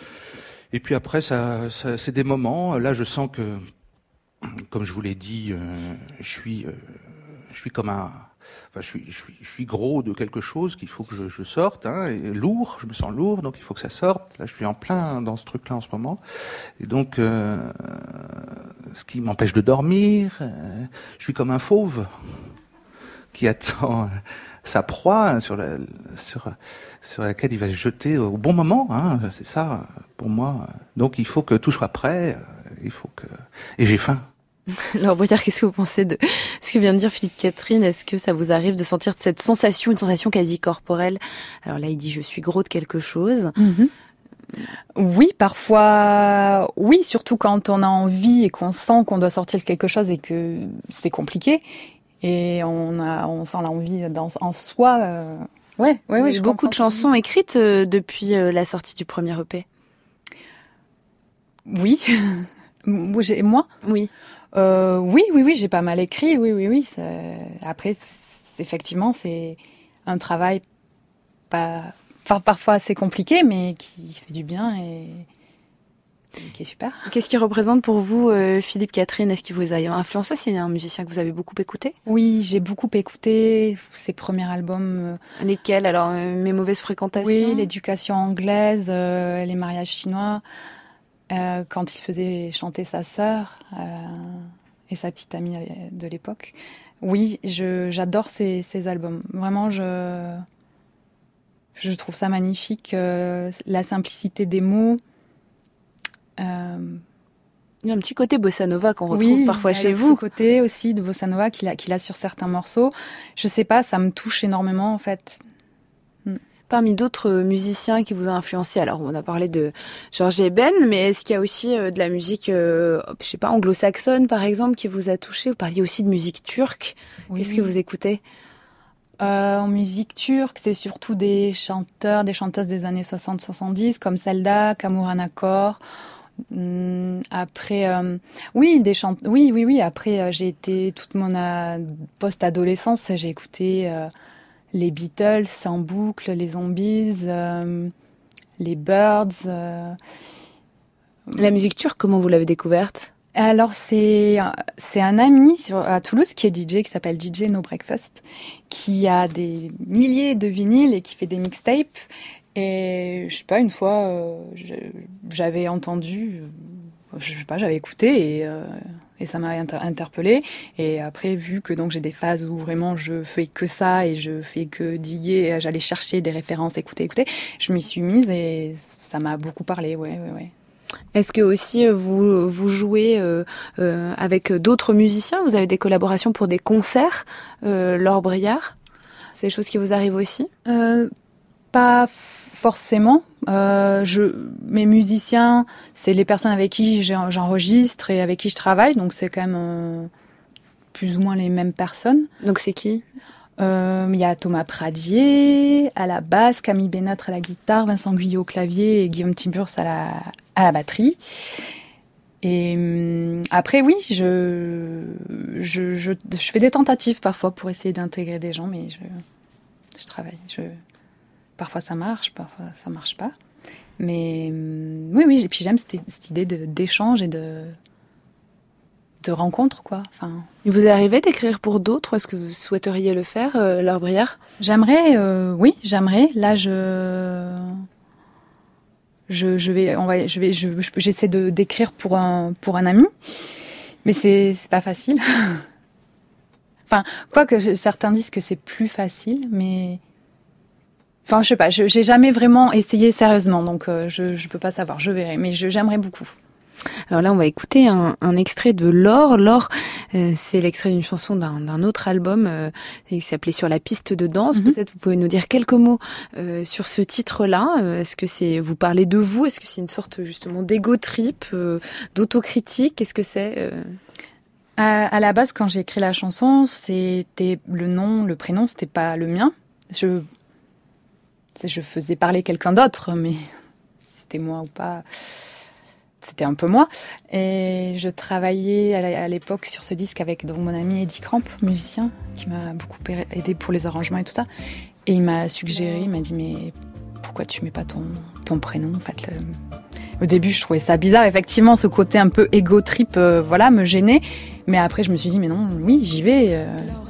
Et puis après, ça, ça, c'est des moments. Là, je sens que, comme je vous l'ai dit, euh, je suis, euh, je suis comme un, enfin, je suis, je suis, je suis gros de quelque chose qu'il faut que je, je sorte, hein, et lourd. Je me sens lourd, donc il faut que ça sorte. Là, je suis en plein dans ce truc-là en ce moment, et donc. Euh, ce qui m'empêche de dormir, euh, je suis comme un fauve qui attend euh, sa proie sur, la, sur, sur laquelle il va se jeter au bon moment, hein, c'est ça pour moi. Donc il faut que tout soit prêt, euh, il faut que... et j'ai faim. Laure Bruyère, qu'est-ce que vous pensez de ce que vient de dire Philippe Catherine? Est-ce que ça vous arrive de sentir cette sensation, une sensation quasi corporelle? Alors là, il dit « je suis gros de quelque chose mmh. ». Oui, parfois, oui, surtout quand on a envie et qu'on sent qu'on doit sortir quelque chose et que c'est compliqué. Et on a, on sent l'envie dans, en soi. Euh... Ouais, ouais, ouais. J'ai beaucoup de chansons écrites euh, depuis euh, la sortie du premier E P. Oui. Moi? Oui. Euh, oui, oui, oui, j'ai pas mal écrit. Oui, oui, oui. C'est... Après, c'est, effectivement, c'est un travail pas, enfin, parfois assez compliqué, mais qui fait du bien et, et qui est super. Qu'est-ce qui représente pour vous, euh, Philippe Catherine? Est-ce qu'il vous a influencé? C'est un musicien que vous avez beaucoup écouté? Oui, j'ai beaucoup écouté ses premiers albums. Euh... Lesquels? Alors, euh, Mes mauvaises fréquentations? Oui, l'éducation anglaise, euh, les mariages chinois. Euh, quand il faisait chanter sa sœur euh, et sa petite amie de l'époque. Oui, je, j'adore ces, ces albums. Vraiment, je, je trouve ça magnifique. Euh, la simplicité des mots. Euh, il y a un petit côté bossa nova qu'on retrouve oui, parfois chez il y a vous. Ce côté aussi de bossa nova qu'il a, qu'il a sur certains morceaux. Je sais pas, ça me touche énormément en fait. Parmi d'autres musiciens qui vous ont influencé, alors on a parlé de Georges Eben, mais est-ce qu'il y a aussi euh, de la musique, euh, je sais pas, anglo-saxonne par exemple, qui vous a touché? Vous parliez aussi de musique turque. Oui. Qu'est-ce que vous écoutez? euh, En musique turque, c'est surtout des chanteurs, des chanteuses des années soixante soixante-dix, comme Selda, Kamuran Akkor. Hum, après, euh, oui, des chant... oui, oui, oui. Après, euh, j'ai été toute mon euh, post-adolescence, j'ai écouté. Euh, les Beatles en boucle, les Zombies, euh, les Birds. Euh... La musique turque, comment vous l'avez découverte? Alors, c'est, c'est un ami sur, à Toulouse qui est D J, qui s'appelle D J No Breakfast, qui a des milliers de vinyles et qui fait des mixtapes. Et je sais pas, une fois, euh, j'avais entendu, je sais pas, j'avais écouté et... Euh, Et ça m'a inter- interpellée. Et après, vu que donc j'ai des phases où vraiment je fais que ça et je fais que diguer, j'allais chercher des références, écouter, écouter, je m'y suis mise et ça m'a beaucoup parlé, ouais, ouais, ouais. Est-ce que aussi vous, vous jouez euh, euh, avec d'autres musiciens? Vous avez des collaborations pour des concerts, euh, Laure Bruyère? C'est des choses qui vous arrivent aussi? euh, Pas forcément. Euh, je, mes musiciens, c'est les personnes avec qui j'enregistre et avec qui je travaille, donc c'est quand même euh, plus ou moins les mêmes personnes. Donc c'est qui? Il euh, y a Thomas Pradier à la basse, Camille Bénatre à la guitare, Vincent Guyot au clavier et Guillaume Tiburce à la, à la batterie. Et euh, après, oui, je, je, je, je fais des tentatives parfois pour essayer d'intégrer des gens, mais je, je travaille. Je... Parfois ça marche, parfois ça marche pas. Mais euh, oui, oui, et puis j'aime cette, cette idée de, d'échange et de, de rencontre, quoi. Enfin, il vous est arrivé d'écrire pour d'autres? Est-ce que vous souhaiteriez le faire, euh, Laure Bruyère? J'aimerais, euh, oui, j'aimerais. Là, je, je, je vais, on va, je vais, je, je, j'essaie de d'écrire pour un, pour un ami, mais c'est, c'est pas facile. Enfin, quoique je, certains disent que c'est plus facile, mais enfin, je sais pas, je, j'ai jamais vraiment essayé sérieusement, donc euh, je, je peux pas savoir, je verrai, mais je, j'aimerais beaucoup. Alors là, on va écouter un, un extrait de Laure. Laure, euh, c'est l'extrait d'une chanson d'un, d'un autre album euh, qui s'appelait Sur la piste de danse. Mm-hmm. Peut-être vous pouvez nous dire quelques mots euh, sur ce titre-là. Euh, est-ce que c'est, vous parlez de vous? Est-ce que c'est une sorte justement d'égo trip, euh, d'autocritique? Qu'est-ce que c'est euh... à, à la base, quand j'ai écrit la chanson, c'était le nom, le prénom, c'était pas le mien. Je, je faisais parler quelqu'un d'autre, mais c'était moi ou pas. C'était un peu moi. Et je travaillais à l'époque sur ce disque avec donc, mon ami Eddie Cramp, musicien, qui m'a beaucoup aidé pour les arrangements et tout ça. Et il m'a suggéré, il m'a dit, mais pourquoi tu mets pas ton, ton prénom en fait, le... Au début, je trouvais ça bizarre. Effectivement, ce côté un peu égo trip, euh, voilà, me gênait. Mais après, je me suis dit, mais non, oui, j'y vais. Euh,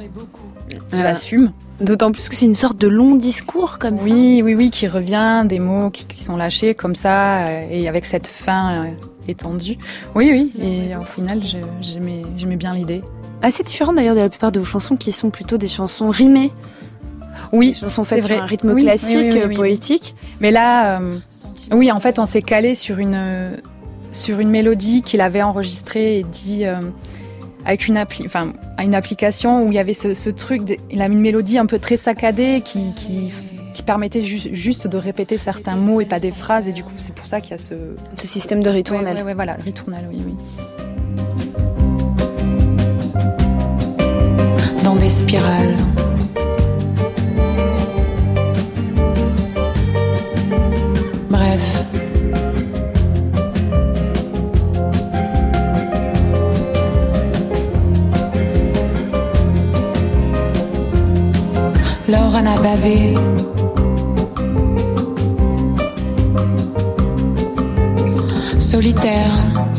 je l'assume. D'autant plus que c'est une sorte de long discours comme ça. Oui, oui, oui, qui revient, des mots qui, qui sont lâchés comme ça, euh, et avec cette fin euh, étendue. Oui, oui, et au final, je, j'aimais, j'aimais bien l'idée. Assez différent d'ailleurs de la plupart de vos chansons qui sont plutôt des chansons rimées. Oui, des chansons faites sur un rythme oui, classique, oui, oui, oui, oui, poétique. Mais là, euh, oui, en fait, on s'est calé sur une, sur une mélodie qu'il avait enregistrée et dit... Euh, avec une appli, enfin, à une application où il y avait ce, ce truc, de, il a une mélodie un peu très saccadée qui, qui, qui permettait ju- juste de répéter certains mots et pas des phrases. Et du coup, c'est pour ça qu'il y a ce, ce système de ritournelle. Ouais, ouais, ouais, voilà, ritournelle, oui, oui. Dans des spirales. Bref. L'or en a bavé. Solitaire.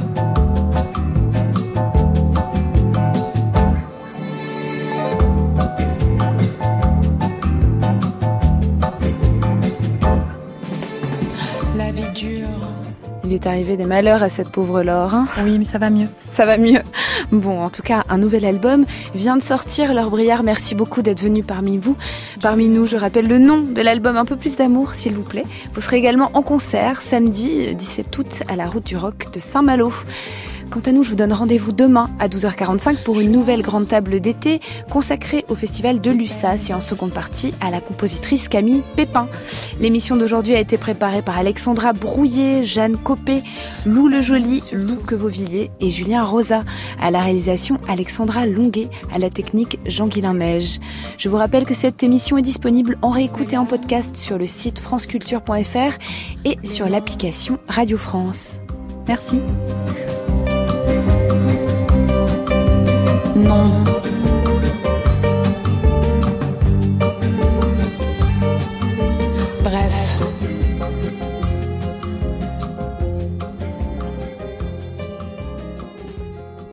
La vie dure. Il lui est arrivé des malheurs à cette pauvre Laure. Hein. Oui, mais ça va mieux. Ça va mieux. Bon, en tout cas, un nouvel album vient de sortir. Laure Briard, merci beaucoup d'être venue parmi vous. Parmi nous, je rappelle le nom de l'album Un peu plus d'amour, s'il vous plaît. Vous serez également en concert samedi dix-sept août à la Route du Rock de Saint-Malo. Quant à nous, je vous donne rendez-vous demain à douze heures quarante-cinq pour une nouvelle grande table d'été consacrée au festival de Lussas et en seconde partie à la compositrice Camille Pépin. L'émission d'aujourd'hui a été préparée par Alexandra Brouillet, Jeanne Copé, Lou Le Joli, Lou Quevauvilliers et Julien Rosa. À la réalisation, Alexandra Longuet, à la technique Jean-Guilain Meige. Je vous rappelle que cette émission est disponible en réécoute et en podcast sur le site franceculture point f r et sur l'application Radio France. Merci. Non. Bref.